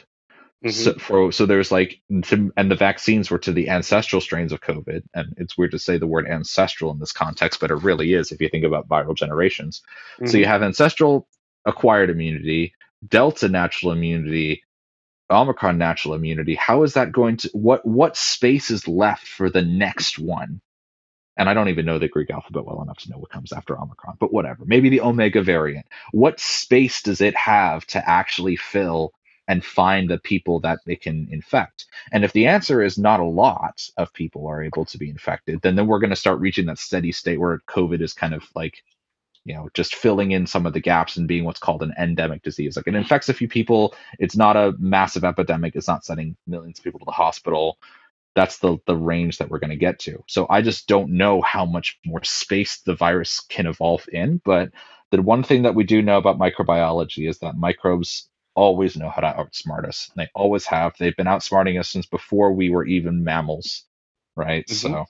Speaker 1: So there's and the vaccines were to the ancestral strains of COVID, and it's weird to say the word ancestral in this context, but it really is if you think about viral generations. So you have ancestral acquired immunity, Delta natural immunity, Omicron natural immunity. How is that going to what space is left for the next one? And I don't even know the Greek alphabet well enough to know what comes after Omicron, but whatever. Maybe the Omega variant. What space does it have to actually fill and find the people that they can infect? And if the answer is not a lot of people are able to be infected, then we're going to start reaching that steady state where COVID is kind of like, just filling in some of the gaps and being what's called an endemic disease. Like, it infects a few people. It's not a massive epidemic. It's not sending millions of people to the hospital. That's the range that we're going to get to. So I just don't know how much more space the virus can evolve in. But the one thing that we do know about microbiology is that microbes always know how to outsmart us. And they always have. They've been outsmarting us since before we were even mammals, right?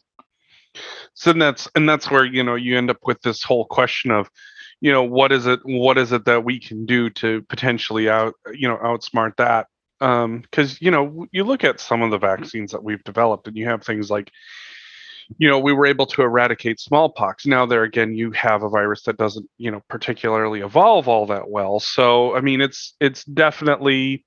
Speaker 8: So that's where you end up with this whole question of, what is it that we can do to potentially outsmart that? Because you look at some of the vaccines that we've developed, and you have things like, we were able to eradicate smallpox. Now there again, you have a virus that doesn't particularly evolve all that well. So I mean, it's definitely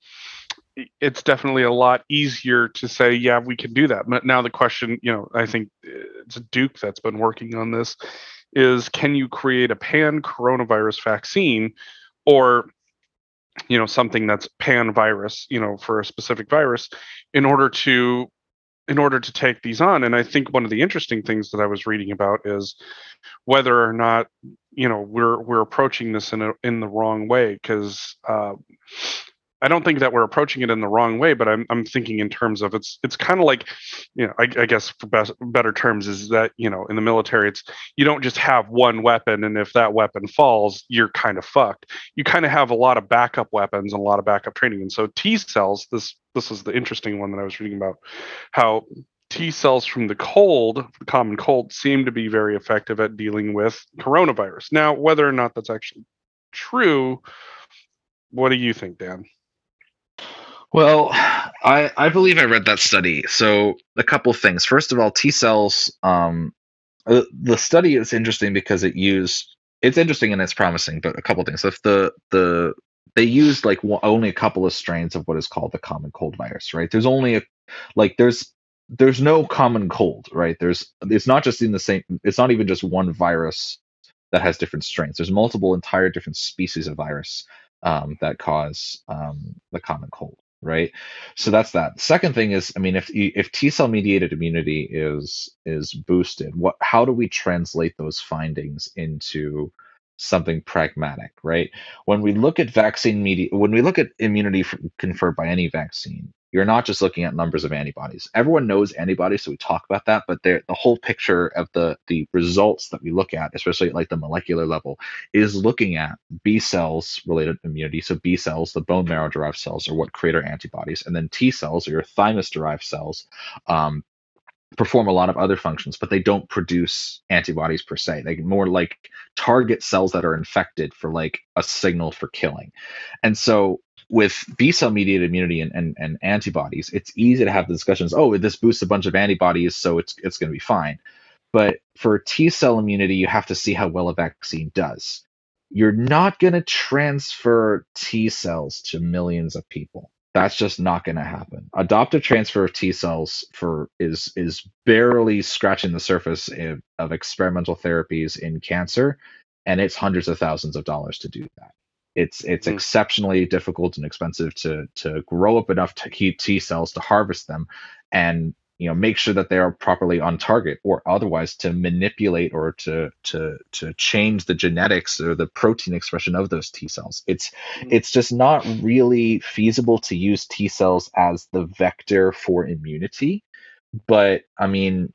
Speaker 8: a lot easier to say, yeah, we can do that. But now the question, I think it's Duke that's been working on this, is can you create a pan coronavirus vaccine, or something that's pan virus, for a specific virus, in order to take these on? And I think one of the interesting things that I was reading about is whether or not we're approaching this in the wrong way, because I don't think that we're approaching it in the wrong way, but I'm thinking in terms of it's kind of like, I guess for better terms is that, in the military, it's, you don't just have one weapon, and if that weapon falls, you're kind of fucked. You kind of have a lot of backup weapons and a lot of backup training. And so T cells, this is the interesting one that I was reading about, how T cells from the common cold, seem to be very effective at dealing with coronavirus. Now, whether or not that's actually true, what do you think, Dan?
Speaker 1: Well, I believe I read that study. So a couple of things. First of all, T cells. The study is interesting because it's interesting and it's promising, but a couple of things. If they used like only a couple of strains of what is called the common cold virus, right? There's only there's no common cold, right? It's not just in the same. It's not even just one virus that has different strains. There's multiple entire different species of virus that cause the common cold, right? So that's that. Second thing is, I mean, if T cell mediated immunity is boosted, how do we translate those findings into something pragmatic, right? When we look at when we look at immunity conferred by any vaccine, you're not just looking at numbers of antibodies. Everyone knows antibodies, so we talk about that, but the whole picture of the results that we look at, especially at like the molecular level, is looking at B cells related immunity. So B cells, the bone marrow derived cells, are what create our antibodies, and then T cells, or your thymus derived cells, perform a lot of other functions, but they don't produce antibodies per se. They more like target cells that are infected for like a signal for killing. And so with B cell mediated immunity and antibodies, it's easy to have the discussions, oh, this boosts a bunch of antibodies, so it's going to be fine. But for T cell immunity, you have to see how well a vaccine does. You're not going to transfer T cells to millions of people. That's just not going to happen. Adoptive transfer of T cells is barely scratching the surface of experimental therapies in cancer, and it's hundreds of thousands of dollars to do that. It's exceptionally difficult and expensive to grow up enough T cells to harvest them, and make sure that they are properly on target, or otherwise to manipulate or to change the genetics or the protein expression of those T cells. It's just not really feasible to use T cells as the vector for immunity. But I mean,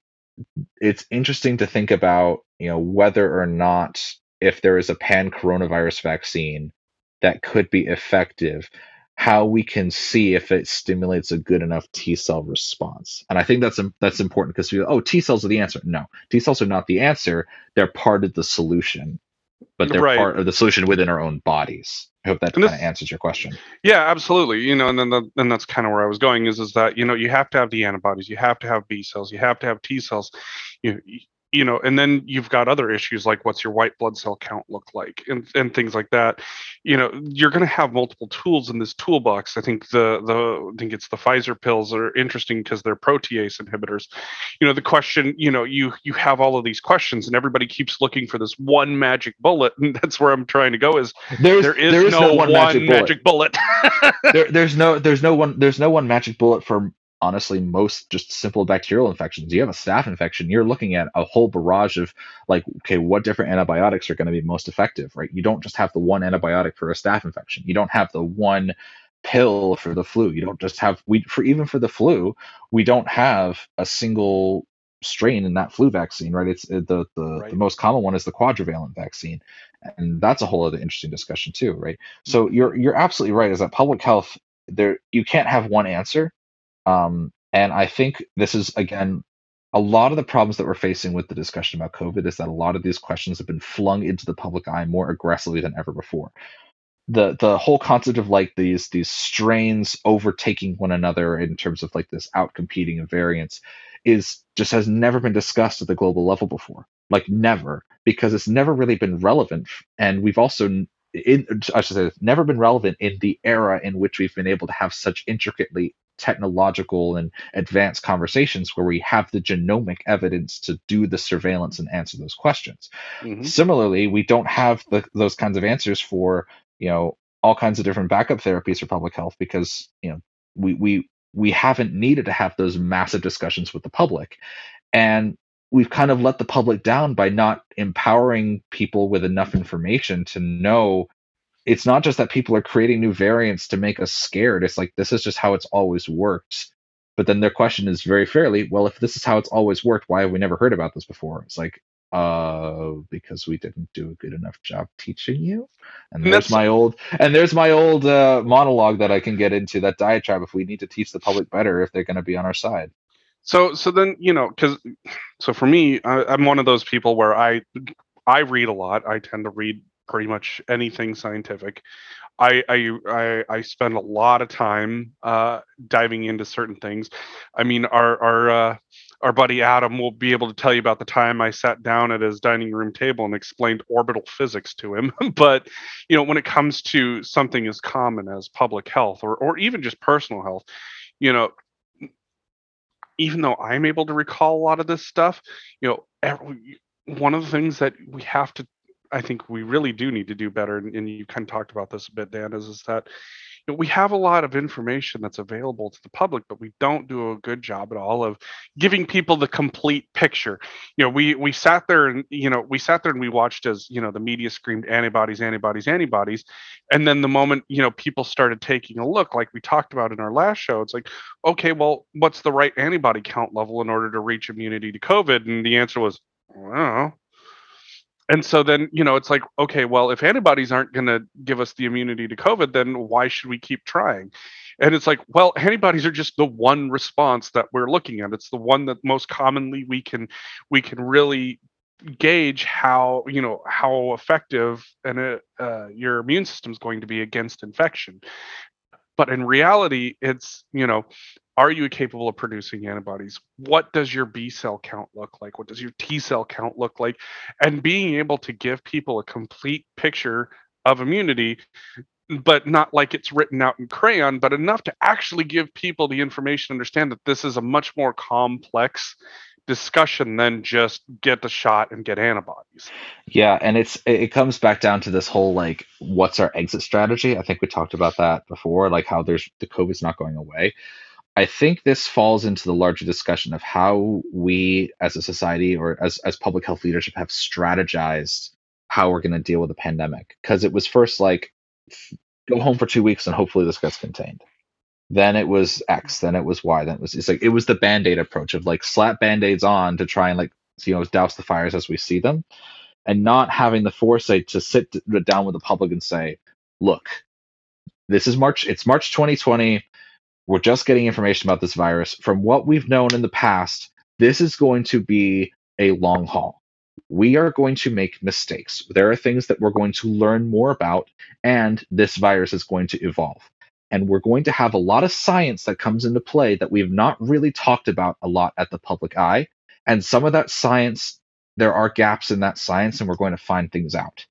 Speaker 1: it's interesting to think about, whether or not, if there is a pan-coronavirus vaccine that could be effective, how we can see if it stimulates a good enough T cell response. And I think that's important, because T cells are the answer. No, T cells are not the answer. They're part of the solution, but they're part of the solution within our own bodies. I hope that kind of answers your question.
Speaker 8: Yeah, absolutely. And then that's kind of where I was going is that, you have to have the antibodies, you have to have B cells, you have to have T cells, and then you've got other issues like what's your white blood cell count look like and things like that. You're going to have multiple tools in this toolbox. I think I think it's the Pfizer pills are interesting because they're protease inhibitors. The question, you have all of these questions and everybody keeps looking for this one magic bullet, and that's where I'm trying to go is there is no one magic bullet.
Speaker 1: There's no one magic bullet for, honestly, most just simple bacterial infections. You have a staph infection, you're looking at a whole barrage of like, okay, what different antibiotics are going to be most effective, right? You don't just have the one antibiotic for a staph infection. You don't have the one pill for the flu. You don't just have even for the flu, we don't have a single strain in that flu vaccine, right? It's the most common one is the quadrivalent vaccine, and that's a whole other interesting discussion too, right? So you're absolutely right. Is that public health, you can't have one answer. And I think this is, again, a lot of the problems that we're facing with the discussion about COVID is that a lot of these questions have been flung into the public eye more aggressively than ever before. The whole concept of like these strains overtaking one another in terms of like this outcompeting of variants has never been discussed at the global level before. Like never, because it's never really been relevant. And we've also never been relevant in the era in which we've been able to have such intricately technological and advanced conversations where we have the genomic evidence to do the surveillance and answer those questions. Mm-hmm. Similarly, we don't have those kinds of answers for all kinds of different backup therapies for public health, because we haven't needed to have those massive discussions with the public, and we've kind of let the public down by not empowering people with enough information to know it's not just that people are creating new variants to make us scared. It's like, this is just how it's always worked. But then their question is very fairly, well, if this is how it's always worked, why have we never heard about this before? It's like, because we didn't do a good enough job teaching you. And there's my old monologue that I can get into, that diatribe, if we need to teach the public better if they're going to be on our side.
Speaker 8: So then, so for me, I'm one of those people where I read a lot. I tend to read pretty much anything scientific. I spend a lot of time diving into certain things. I mean, our buddy Adam will be able to tell you about the time I sat down at his dining room table and explained orbital physics to him. But when it comes to something as common as public health or even just personal health, even though I'm able to recall a lot of this stuff, one of the things that we have to, I think we really do need to do better, and you kind of talked about this a bit, Dan, is that we have a lot of information that's available to the public, but we don't do a good job at all of giving people the complete picture. We sat there and we watched as the media screamed antibodies, antibodies, antibodies, and then the moment people started taking a look, like we talked about in our last show, it's like, okay, well, what's the right antibody count level in order to reach immunity to COVID? And the answer was, I don't know. And so then, it's like, okay, well, if antibodies aren't going to give us the immunity to COVID, then why should we keep trying? And it's like, well, antibodies are just the one response that we're looking at. It's the one that most commonly we can really gauge how effective your immune system is going to be against infection. But in reality, it's, are you capable of producing antibodies? What does your B cell count look like? What does your T cell count look like? And being able to give people a complete picture of immunity, but not like it's written out in crayon, but enough to actually give people the information to understand that this is a much more complex discussion than just get the shot and get antibodies.
Speaker 1: Yeah, and it comes back down to this whole like, what's our exit strategy? I think we talked about that before, like how the COVID's not going away. I think this falls into the larger discussion of how we as a society or as public health leadership have strategized how we're going to deal with the pandemic. Because it was first like, go home for 2 weeks and hopefully this gets contained. Then it was X, then it was Y, then it was the Band-Aid approach of like slap Band-Aids on to try and like, douse the fires as we see them, and not having the foresight to sit down with the public and say, look, it's March 2020. We're just getting information about this virus. From what we've known in the past, this is going to be a long haul. We are going to make mistakes. There are things that we're going to learn more about, and this virus is going to evolve. And we're going to have a lot of science that comes into play that we've not really talked about a lot at the public eye. And some of that science, there are gaps in that science, and we're going to find things out.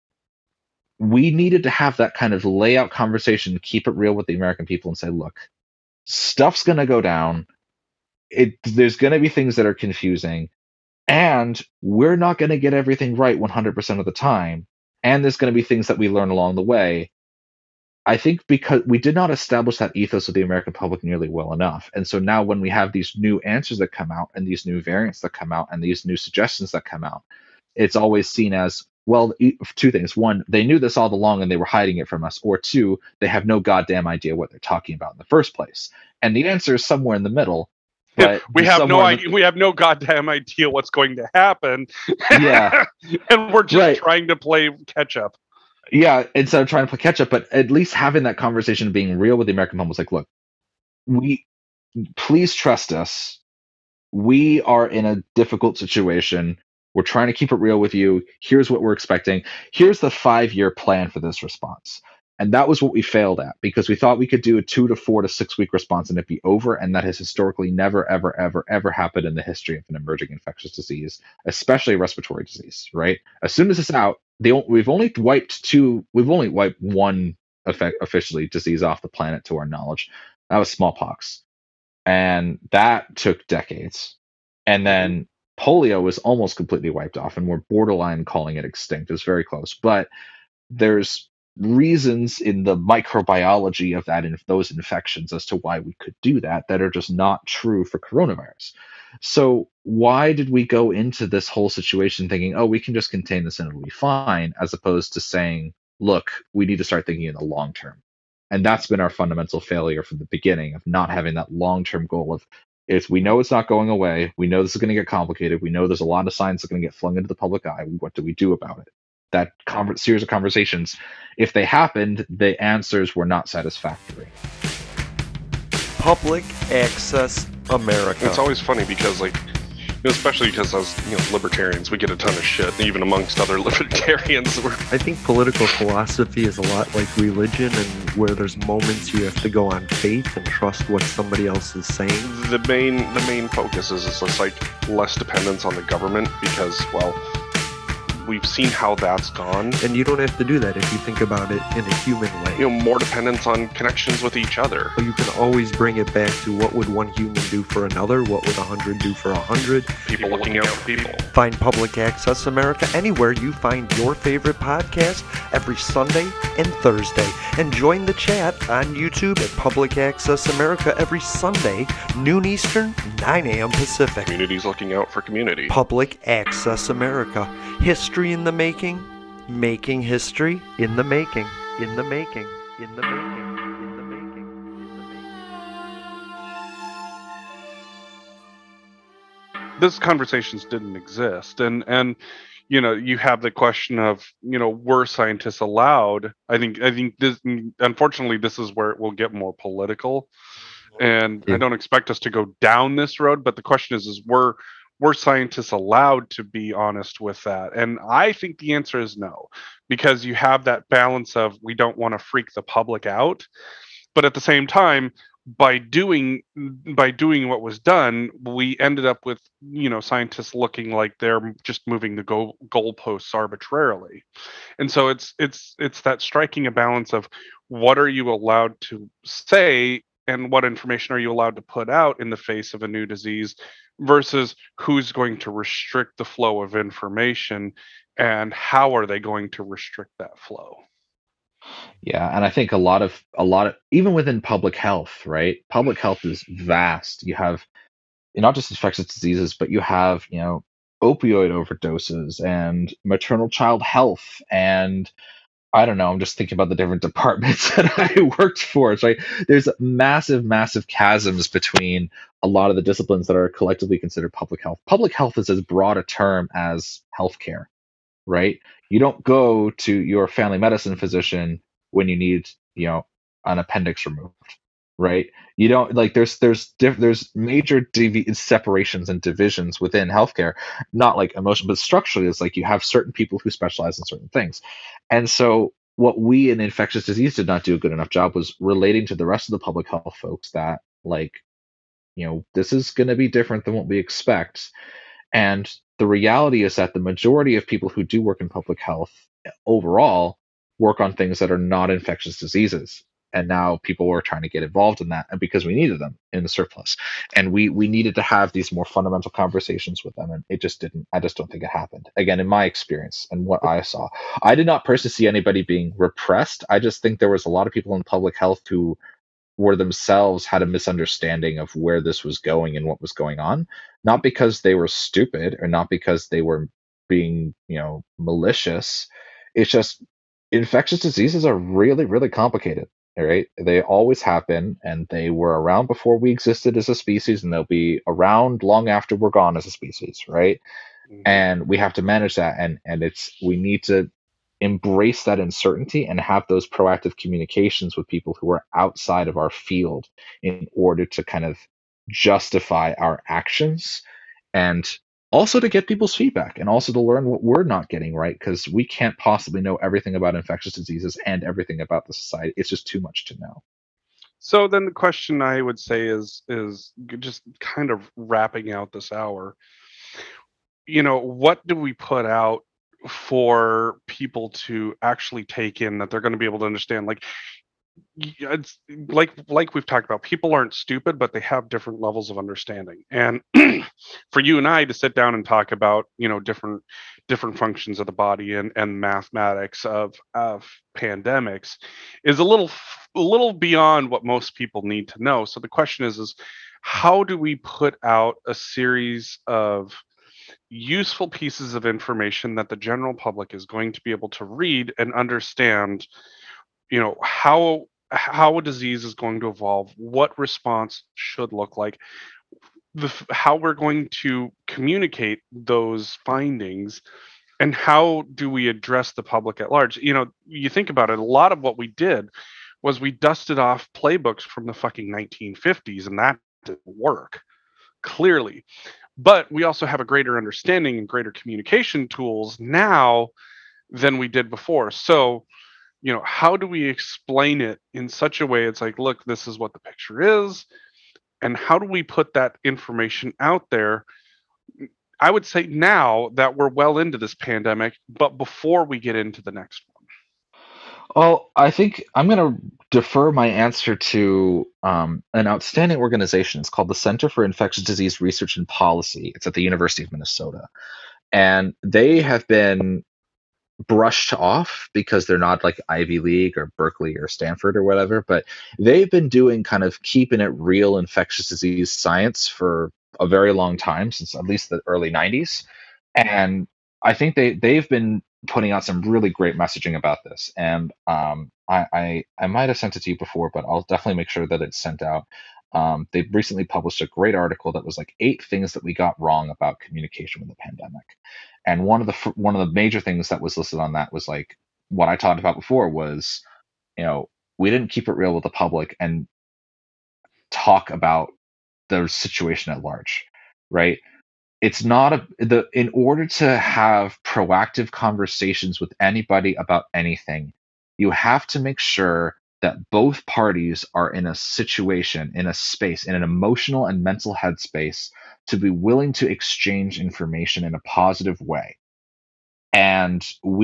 Speaker 1: We needed to have that kind of layout conversation, keep it real with the American people and say, look, stuff's going to go down. There's going to be things that are confusing, and we're not going to get everything right 100% of the time. And there's going to be things that we learn along the way. I think because we did not establish that ethos with the American public nearly well enough. And so now when we have these new answers that come out and these new variants that come out and these new suggestions that come out, it's always seen as, well, two things. One, they knew this all along and they were hiding it from us. Or two, they have no goddamn idea what they're talking about in the first place. And the answer is somewhere in the middle. But
Speaker 8: we have no idea. We have no goddamn idea what's going to happen.
Speaker 1: Yeah,
Speaker 8: and we're just trying to play catch up.
Speaker 1: Yeah, instead of trying to play catch up, but at least having that conversation, being real with the American public, was like, look, please trust us. We are in a difficult situation. We're trying to keep it real with you. Here's what we're expecting. Here's the 5-year plan for this response. And that was what we failed at, because we thought we could do a 2 to 4 to 6 week response and it'd be over. And that has historically never, ever, ever, ever happened in the history of an emerging infectious disease, especially respiratory disease, right? As soon as it's out, we've only wiped one officially disease off the planet to our knowledge. That was smallpox. And that took decades. And then polio was almost completely wiped off, and we're borderline calling it extinct. It's very close. But there's reasons in the microbiology of those infections as to why we could do that are just not true for coronavirus. So why did we go into this whole situation thinking, oh, we can just contain this and it'll be fine, as opposed to saying, look, we need to start thinking in the long term? And that's been our fundamental failure from the beginning, of not having that long-term goal of, if we know it's not going away, we know this is going to get complicated, we know there's a lot of science that's going to get flung into the public eye, what do we do about it? That series of conversations, if they happened, the answers were not satisfactory.
Speaker 7: Public Access America.
Speaker 8: It's always funny because, like, especially because as libertarians, we get a ton of shit, even amongst other libertarians.
Speaker 7: I think political philosophy is a lot like religion, and where there's moments you have to go on faith and trust what somebody else is saying.
Speaker 8: The main focus is just like less dependence on the government because, well, we've seen how that's gone.
Speaker 7: And you don't have to do that if you think about it in a human way.
Speaker 8: More dependence on connections with each other.
Speaker 7: You can always bring it back to what would one human do for another? What would 100 do for 100?
Speaker 8: People looking out for people.
Speaker 7: Find Public Access America anywhere you find your favorite podcast every Sunday and Thursday. And join the chat on YouTube at Public Access America every Sunday, noon Eastern, 9 a.m. Pacific.
Speaker 8: Communities looking out for community.
Speaker 7: Public Access America. History in the making, making history in the making, in the making, in the making, in the making, in the making.
Speaker 8: Those conversations didn't exist, and you have the question of were scientists allowed? I think this, unfortunately, this is where it will get more political, and I don't expect us to go down this road. But the question is were scientists allowed to be honest with that? And I think the answer is no, because you have that balance of we don't want to freak the public out, but at the same time, by doing what was done, we ended up with scientists looking like they're just moving the goalposts arbitrarily. And so it's that striking a balance of what are you allowed to say and what information are you allowed to put out in the face of a new disease versus who's going to restrict the flow of information and how are they going to restrict that flow.
Speaker 1: Yeah, and I think a lot of even within public health, right? Public health is vast. You have not just infectious diseases, but you have opioid overdoses and maternal child health, and I don't know. I'm just thinking about the different departments that I worked for. It's like there's massive chasms between a lot of the disciplines that are collectively considered public health. Public health is as broad a term as healthcare, right? You don't go to your family medicine physician when you need, an appendix removed, right? You don't there's major separations and divisions within healthcare, not like emotion, but structurally, it's like you have certain people who specialize in certain things. And so what we in infectious disease did not do a good enough job was relating to the rest of the public health folks that this is going to be different than what we expect. And the reality is that the majority of people who do work in public health overall work on things that are not infectious diseases. And now people were trying to get involved in that, and because we needed them in the surplus, and we needed to have these more fundamental conversations with them, and it just didn't. I just don't think it happened. Again, in my experience and what I saw, I did not personally see anybody being repressed. I just think there was a lot of people in public health who were themselves had a misunderstanding of where this was going and what was going on, not because they were stupid or not because they were being malicious. It's just infectious diseases are really, really complicated. Right? They always have been, and they were around before we existed as a species, and they'll be around long after we're gone as a species, right? Mm-hmm. And we have to manage that, and we need to embrace that uncertainty and have those proactive communications with people who are outside of our field in order to kind of justify our actions, and also to get people's feedback, and also to learn what we're not getting right, because we can't possibly know everything about infectious diseases and everything about the society. It's just too much to know.
Speaker 8: So then the question I would say is just kind of wrapping out this hour, what do we put out for people to actually take in that they're going to be able to understand? It's like we've talked about, people aren't stupid, but they have different levels of understanding. And for you and I to sit down and talk about different functions of the body and mathematics of pandemics is a little beyond what most people need to know. So the question is how do we put out a series of useful pieces of information that the general public is going to be able to read and understand how a disease is going to evolve, what response should look like, how we're going to communicate those findings, and how do we address the public at large. You think about it, a lot of what we did was we dusted off playbooks from the fucking 1950s, and that didn't work, clearly. But we also have a greater understanding and greater communication tools now than we did before. So, how do we explain it in such a way it's like, look, this is what the picture is, and how do we put that information out there? I would say now that we're well into this pandemic, but before we get into the next one.
Speaker 1: Well, I think I'm going to defer my answer to an outstanding organization. It's called the Center for Infectious Disease Research and Policy. It's at the University of Minnesota. And they have been brushed off because they're not like Ivy League or Berkeley or Stanford or whatever, but they've been doing kind of keeping it real infectious disease science for a very long time, since at least the early 90s. And I think they've been putting out some really great messaging about this. And I might have sent it to you before, but I'll definitely make sure that it's sent out. They recently published a great article that was like 8 things that we got wrong about communication with the pandemic. And one of the major things that was listed on that was like what I talked about before was, we didn't keep it real with the public and talk about the situation at large, right? It's not in order to have proactive conversations with anybody about anything, you have to make sure that both parties are in a situation, in a space, in an emotional and mental headspace to be willing to exchange information in a positive way. And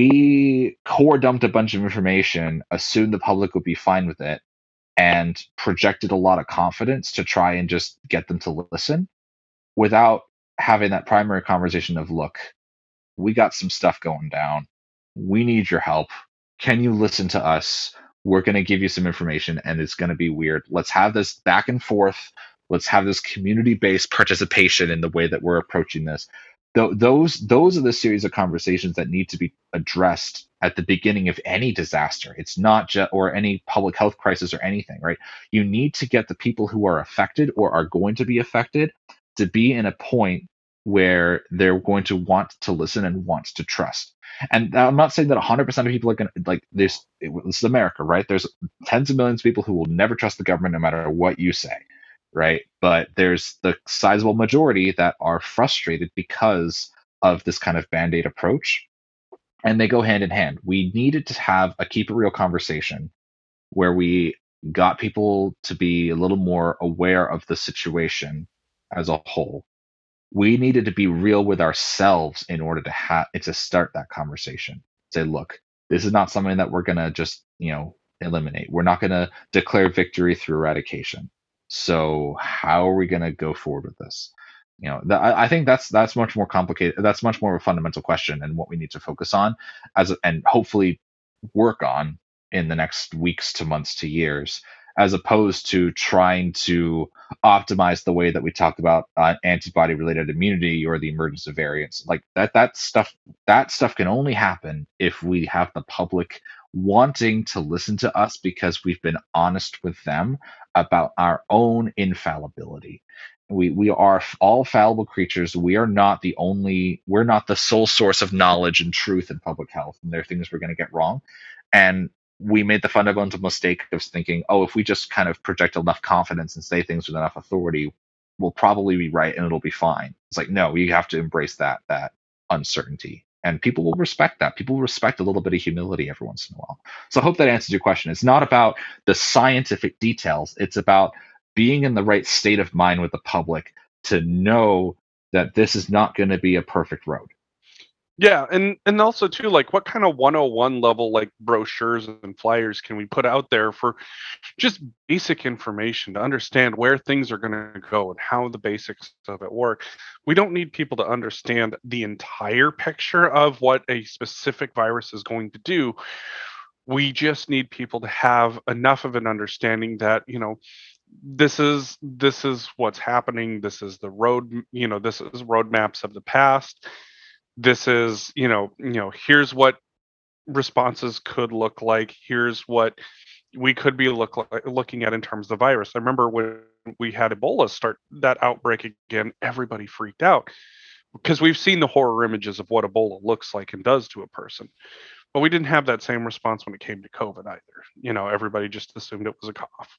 Speaker 1: we core dumped a bunch of information, assumed the public would be fine with it, and projected a lot of confidence to try and just get them to listen without having that primary conversation of, look, we got some stuff going down. We need your help. Can you listen to us? We're going to give you some information, and it's going to be weird. Let's have this back and forth. Let's have this community-based participation in the way that we're approaching this. Those are the series of conversations that need to be addressed at the beginning of any disaster. It's not just, or any public health crisis or anything, right? You need to get the people who are affected or are going to be affected to be in a point where they're going to want to listen and want to trust. And I'm not saying that 100% of people are going to, like, this is America, right? There's tens of millions of people who will never trust the government no matter what you say, right? But there's the sizable majority that are frustrated because of this kind of Band-Aid approach. And they go hand in hand. We needed to have a keep it real conversation where we got people to be a little more aware of the situation as a whole. We needed to be real with ourselves in order to start that conversation. Say, look, this is not something that we're going to just, eliminate. We're not going to declare victory through eradication. So how are we going to go forward with this? I think that's much more complicated. That's much more of a fundamental question, and what we need to focus on and hopefully work on in the next weeks to months to years, as opposed to trying to optimize the way that we talked about antibody-related immunity or the emergence of variants. Like that stuff can only happen if we have the public wanting to listen to us because we've been honest with them about our own infallibility. We are all fallible creatures. We're not the sole source of knowledge and truth in public health. And there are things we're going to get wrong. And we made the fundamental mistake of thinking, if we just kind of project enough confidence and say things with enough authority, we'll probably be right and it'll be fine. It's like, no, we have to embrace that uncertainty. And people will respect that. People will respect a little bit of humility every once in a while. So I hope that answers your question. It's not about the scientific details. It's about being in the right state of mind with the public to know that this is not going to be a perfect road.
Speaker 8: Yeah, and also too, like, what kind of 101 level like brochures and flyers can we put out there for just basic information to understand where things are going to go and how the basics of it work? We don't need people to understand the entire picture of what a specific virus is going to do. We just need people to have enough of an understanding that, this is what's happening. This is the road, this is roadmaps of the past. This is, here's what responses could look like. Here's what we could be looking at in terms of the virus. I remember when we had Ebola start that outbreak again, everybody freaked out because we've seen the horror images of what Ebola looks like and does to a person. But we didn't have that same response when it came to COVID either. Everybody just assumed it was a cough.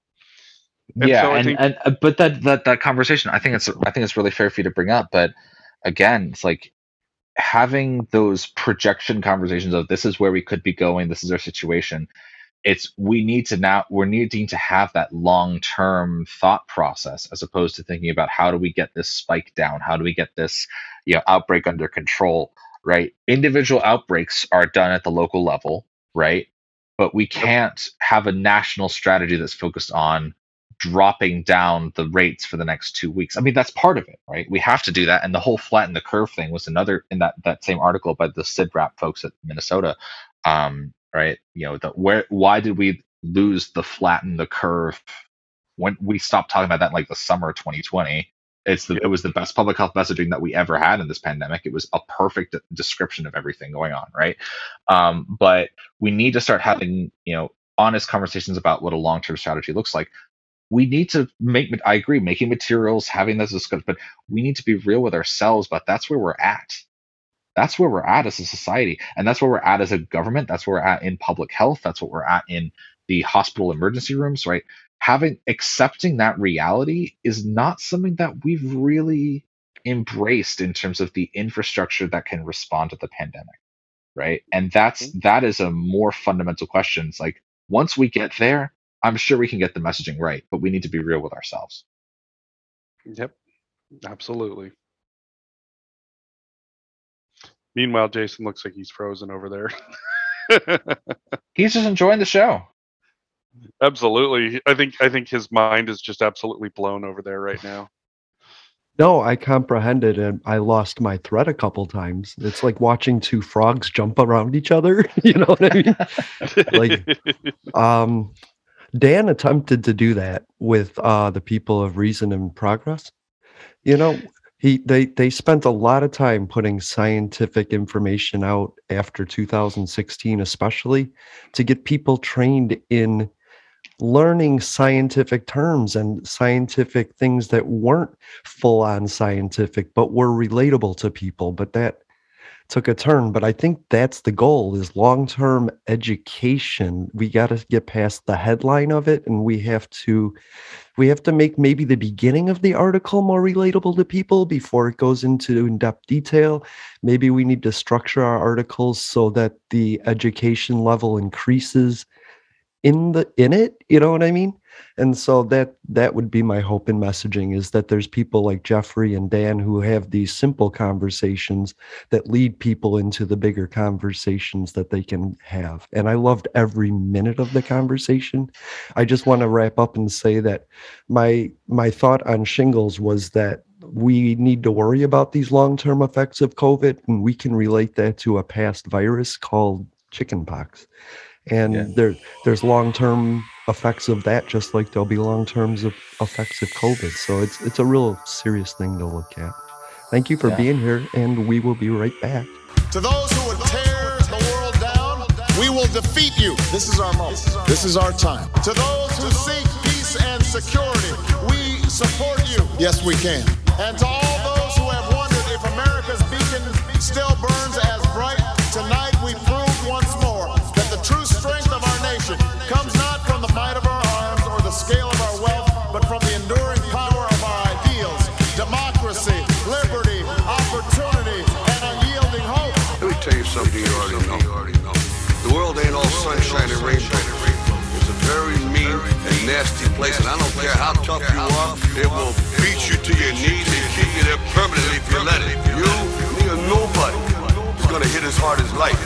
Speaker 1: But that conversation, I think it's really fair for you to bring up. But again, it's like having those projection conversations of this is where we could be going, this is our situation. We're needing to have that long-term thought process as opposed to thinking about how do we get this spike down, how do we get this outbreak under control, right? Individual outbreaks are done at the local level, right? But we can't have a national strategy that's focused on dropping down the rates for the next 2 weeks. I mean, that's part of it, right? We have to do that. And the whole flatten the curve thing was another in that same article by the CIDRAP folks at Minnesota. Right? Why did we lose the flatten the curve when we stopped talking about that in like the summer of 2020? It was the best public health messaging that we ever had in this pandemic. It was a perfect description of everything going on, right? But we need to start having, honest conversations about what a long-term strategy looks like. We need to I agree, making materials, having this discussion, but we need to be real with ourselves, but that's where we're at. That's where we're at as a society. And that's where we're at as a government. That's where we're at in public health. That's what we're at in the hospital emergency rooms, right? Accepting that reality is not something that we've really embraced in terms of the infrastructure that can respond to the pandemic, right? And that is a more fundamental question. It's like, once we get there, I'm sure we can get the messaging right, but we need to be real with ourselves.
Speaker 8: Yep, absolutely. Meanwhile, Jason looks like he's frozen over there.
Speaker 1: He's just enjoying the show.
Speaker 8: Absolutely. I think his mind is just absolutely blown over there right now.
Speaker 7: No, I comprehended and I lost my thread a couple times. It's like watching two frogs jump around each other. You know what I mean? Dan attempted to do that with the people of Reason and Progress. They spent a lot of time putting scientific information out after 2016, especially to get people trained in learning scientific terms and scientific things that weren't full on scientific, but were relatable to people. But that took a turn. But I think that's the goal, is long-term education. We got to get past the headline of it, and we have to make maybe the beginning of the article more relatable to people before it goes into in-depth detail. Maybe we need to structure our articles so that the education level increases in it, you know what I mean? And so that would be my hope in messaging, is that there's people like Jeffrey and Dan who have these simple conversations that lead people into the bigger conversations that they can have. And I loved every minute of the conversation. I just want to wrap up and say that my thought on shingles was that we need to worry about these long-term effects of COVID, and we can relate that to a past virus called chickenpox. And there's long-term effects of that, just like there'll be long-term effects of COVID. So it's a real serious thing to look at. Thank you for being here, and we will be right back.
Speaker 9: To those who would tear the world down, we will defeat you. This is our moment. This is our time. To those who seek peace and security, we support you. Yes, we can. And to all those who have wondered if America's beacon still burns as bright, tonight we prove once more that the true strength of our nation comes not from the might of our arms or the scale of our wealth, but from the enduring power of our ideals, democracy, liberty, opportunity, and unyielding hope.
Speaker 10: Let me tell you something you already know. The world ain't all sunshine and rainbow. It's a very mean and nasty place, and I don't care how tough you are, it will beat you to your knees and keep you there permanently if you let it. You, me, or nobody is gonna hit as hard as life.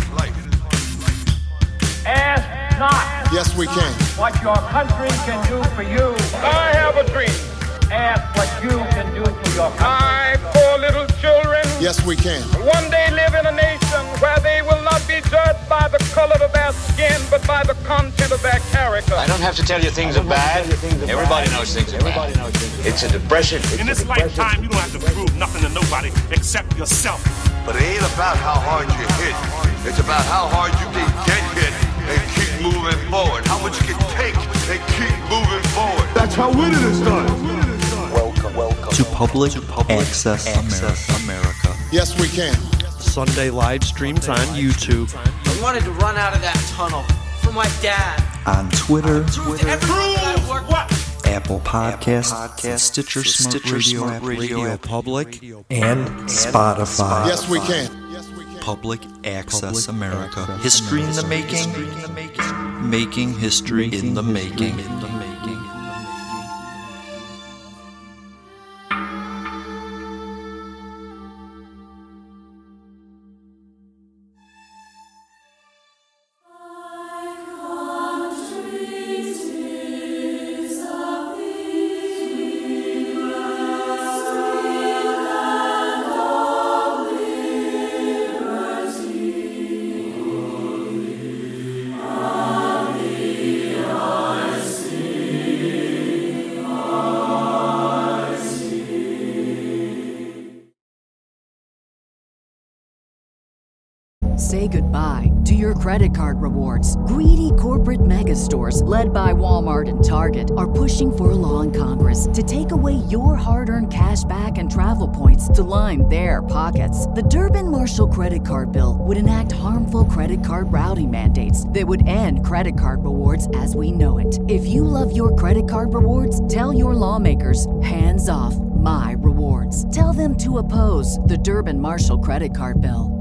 Speaker 11: Ask not.
Speaker 9: Yes, we can.
Speaker 11: What your country can do for you.
Speaker 6: I have a dream.
Speaker 11: Ask what you can do for your country.
Speaker 6: Poor little children.
Speaker 9: Yes, we can.
Speaker 6: One day live in a nation where they will not be judged by the color of their skin, but by the content of their character.
Speaker 12: I don't have to tell you things are bad. Everybody knows things are bad. It's a depression.
Speaker 13: In this lifetime, you don't have to prove nothing to nobody except yourself.
Speaker 10: But it ain't about how hard you hit. It's about how hard you can get hit and keep moving forward. How much you can take and keep moving forward.
Speaker 14: That's how winning is done.
Speaker 15: Welcome to Public Access America.
Speaker 9: Yes, we can.
Speaker 15: Sunday live streams on YouTube.
Speaker 16: I wanted to run out of that tunnel for my dad.
Speaker 15: On Twitter,
Speaker 16: what?
Speaker 15: Apple Podcasts, Stitcher Smart Radio Public, and Spotify.
Speaker 9: Yes, we can.
Speaker 15: Public Access America. History in the making. Making history in the making.
Speaker 17: Say goodbye to your credit card rewards. Greedy corporate mega stores, led by Walmart and Target, are pushing for a law in Congress to take away your hard-earned cash back and travel points to line their pockets. The Durbin-Marshall credit card bill would enact harmful credit card routing mandates that would end credit card rewards as we know it. If you love your credit card rewards, tell your lawmakers, hands off my rewards. Tell them to oppose the Durbin-Marshall credit card bill.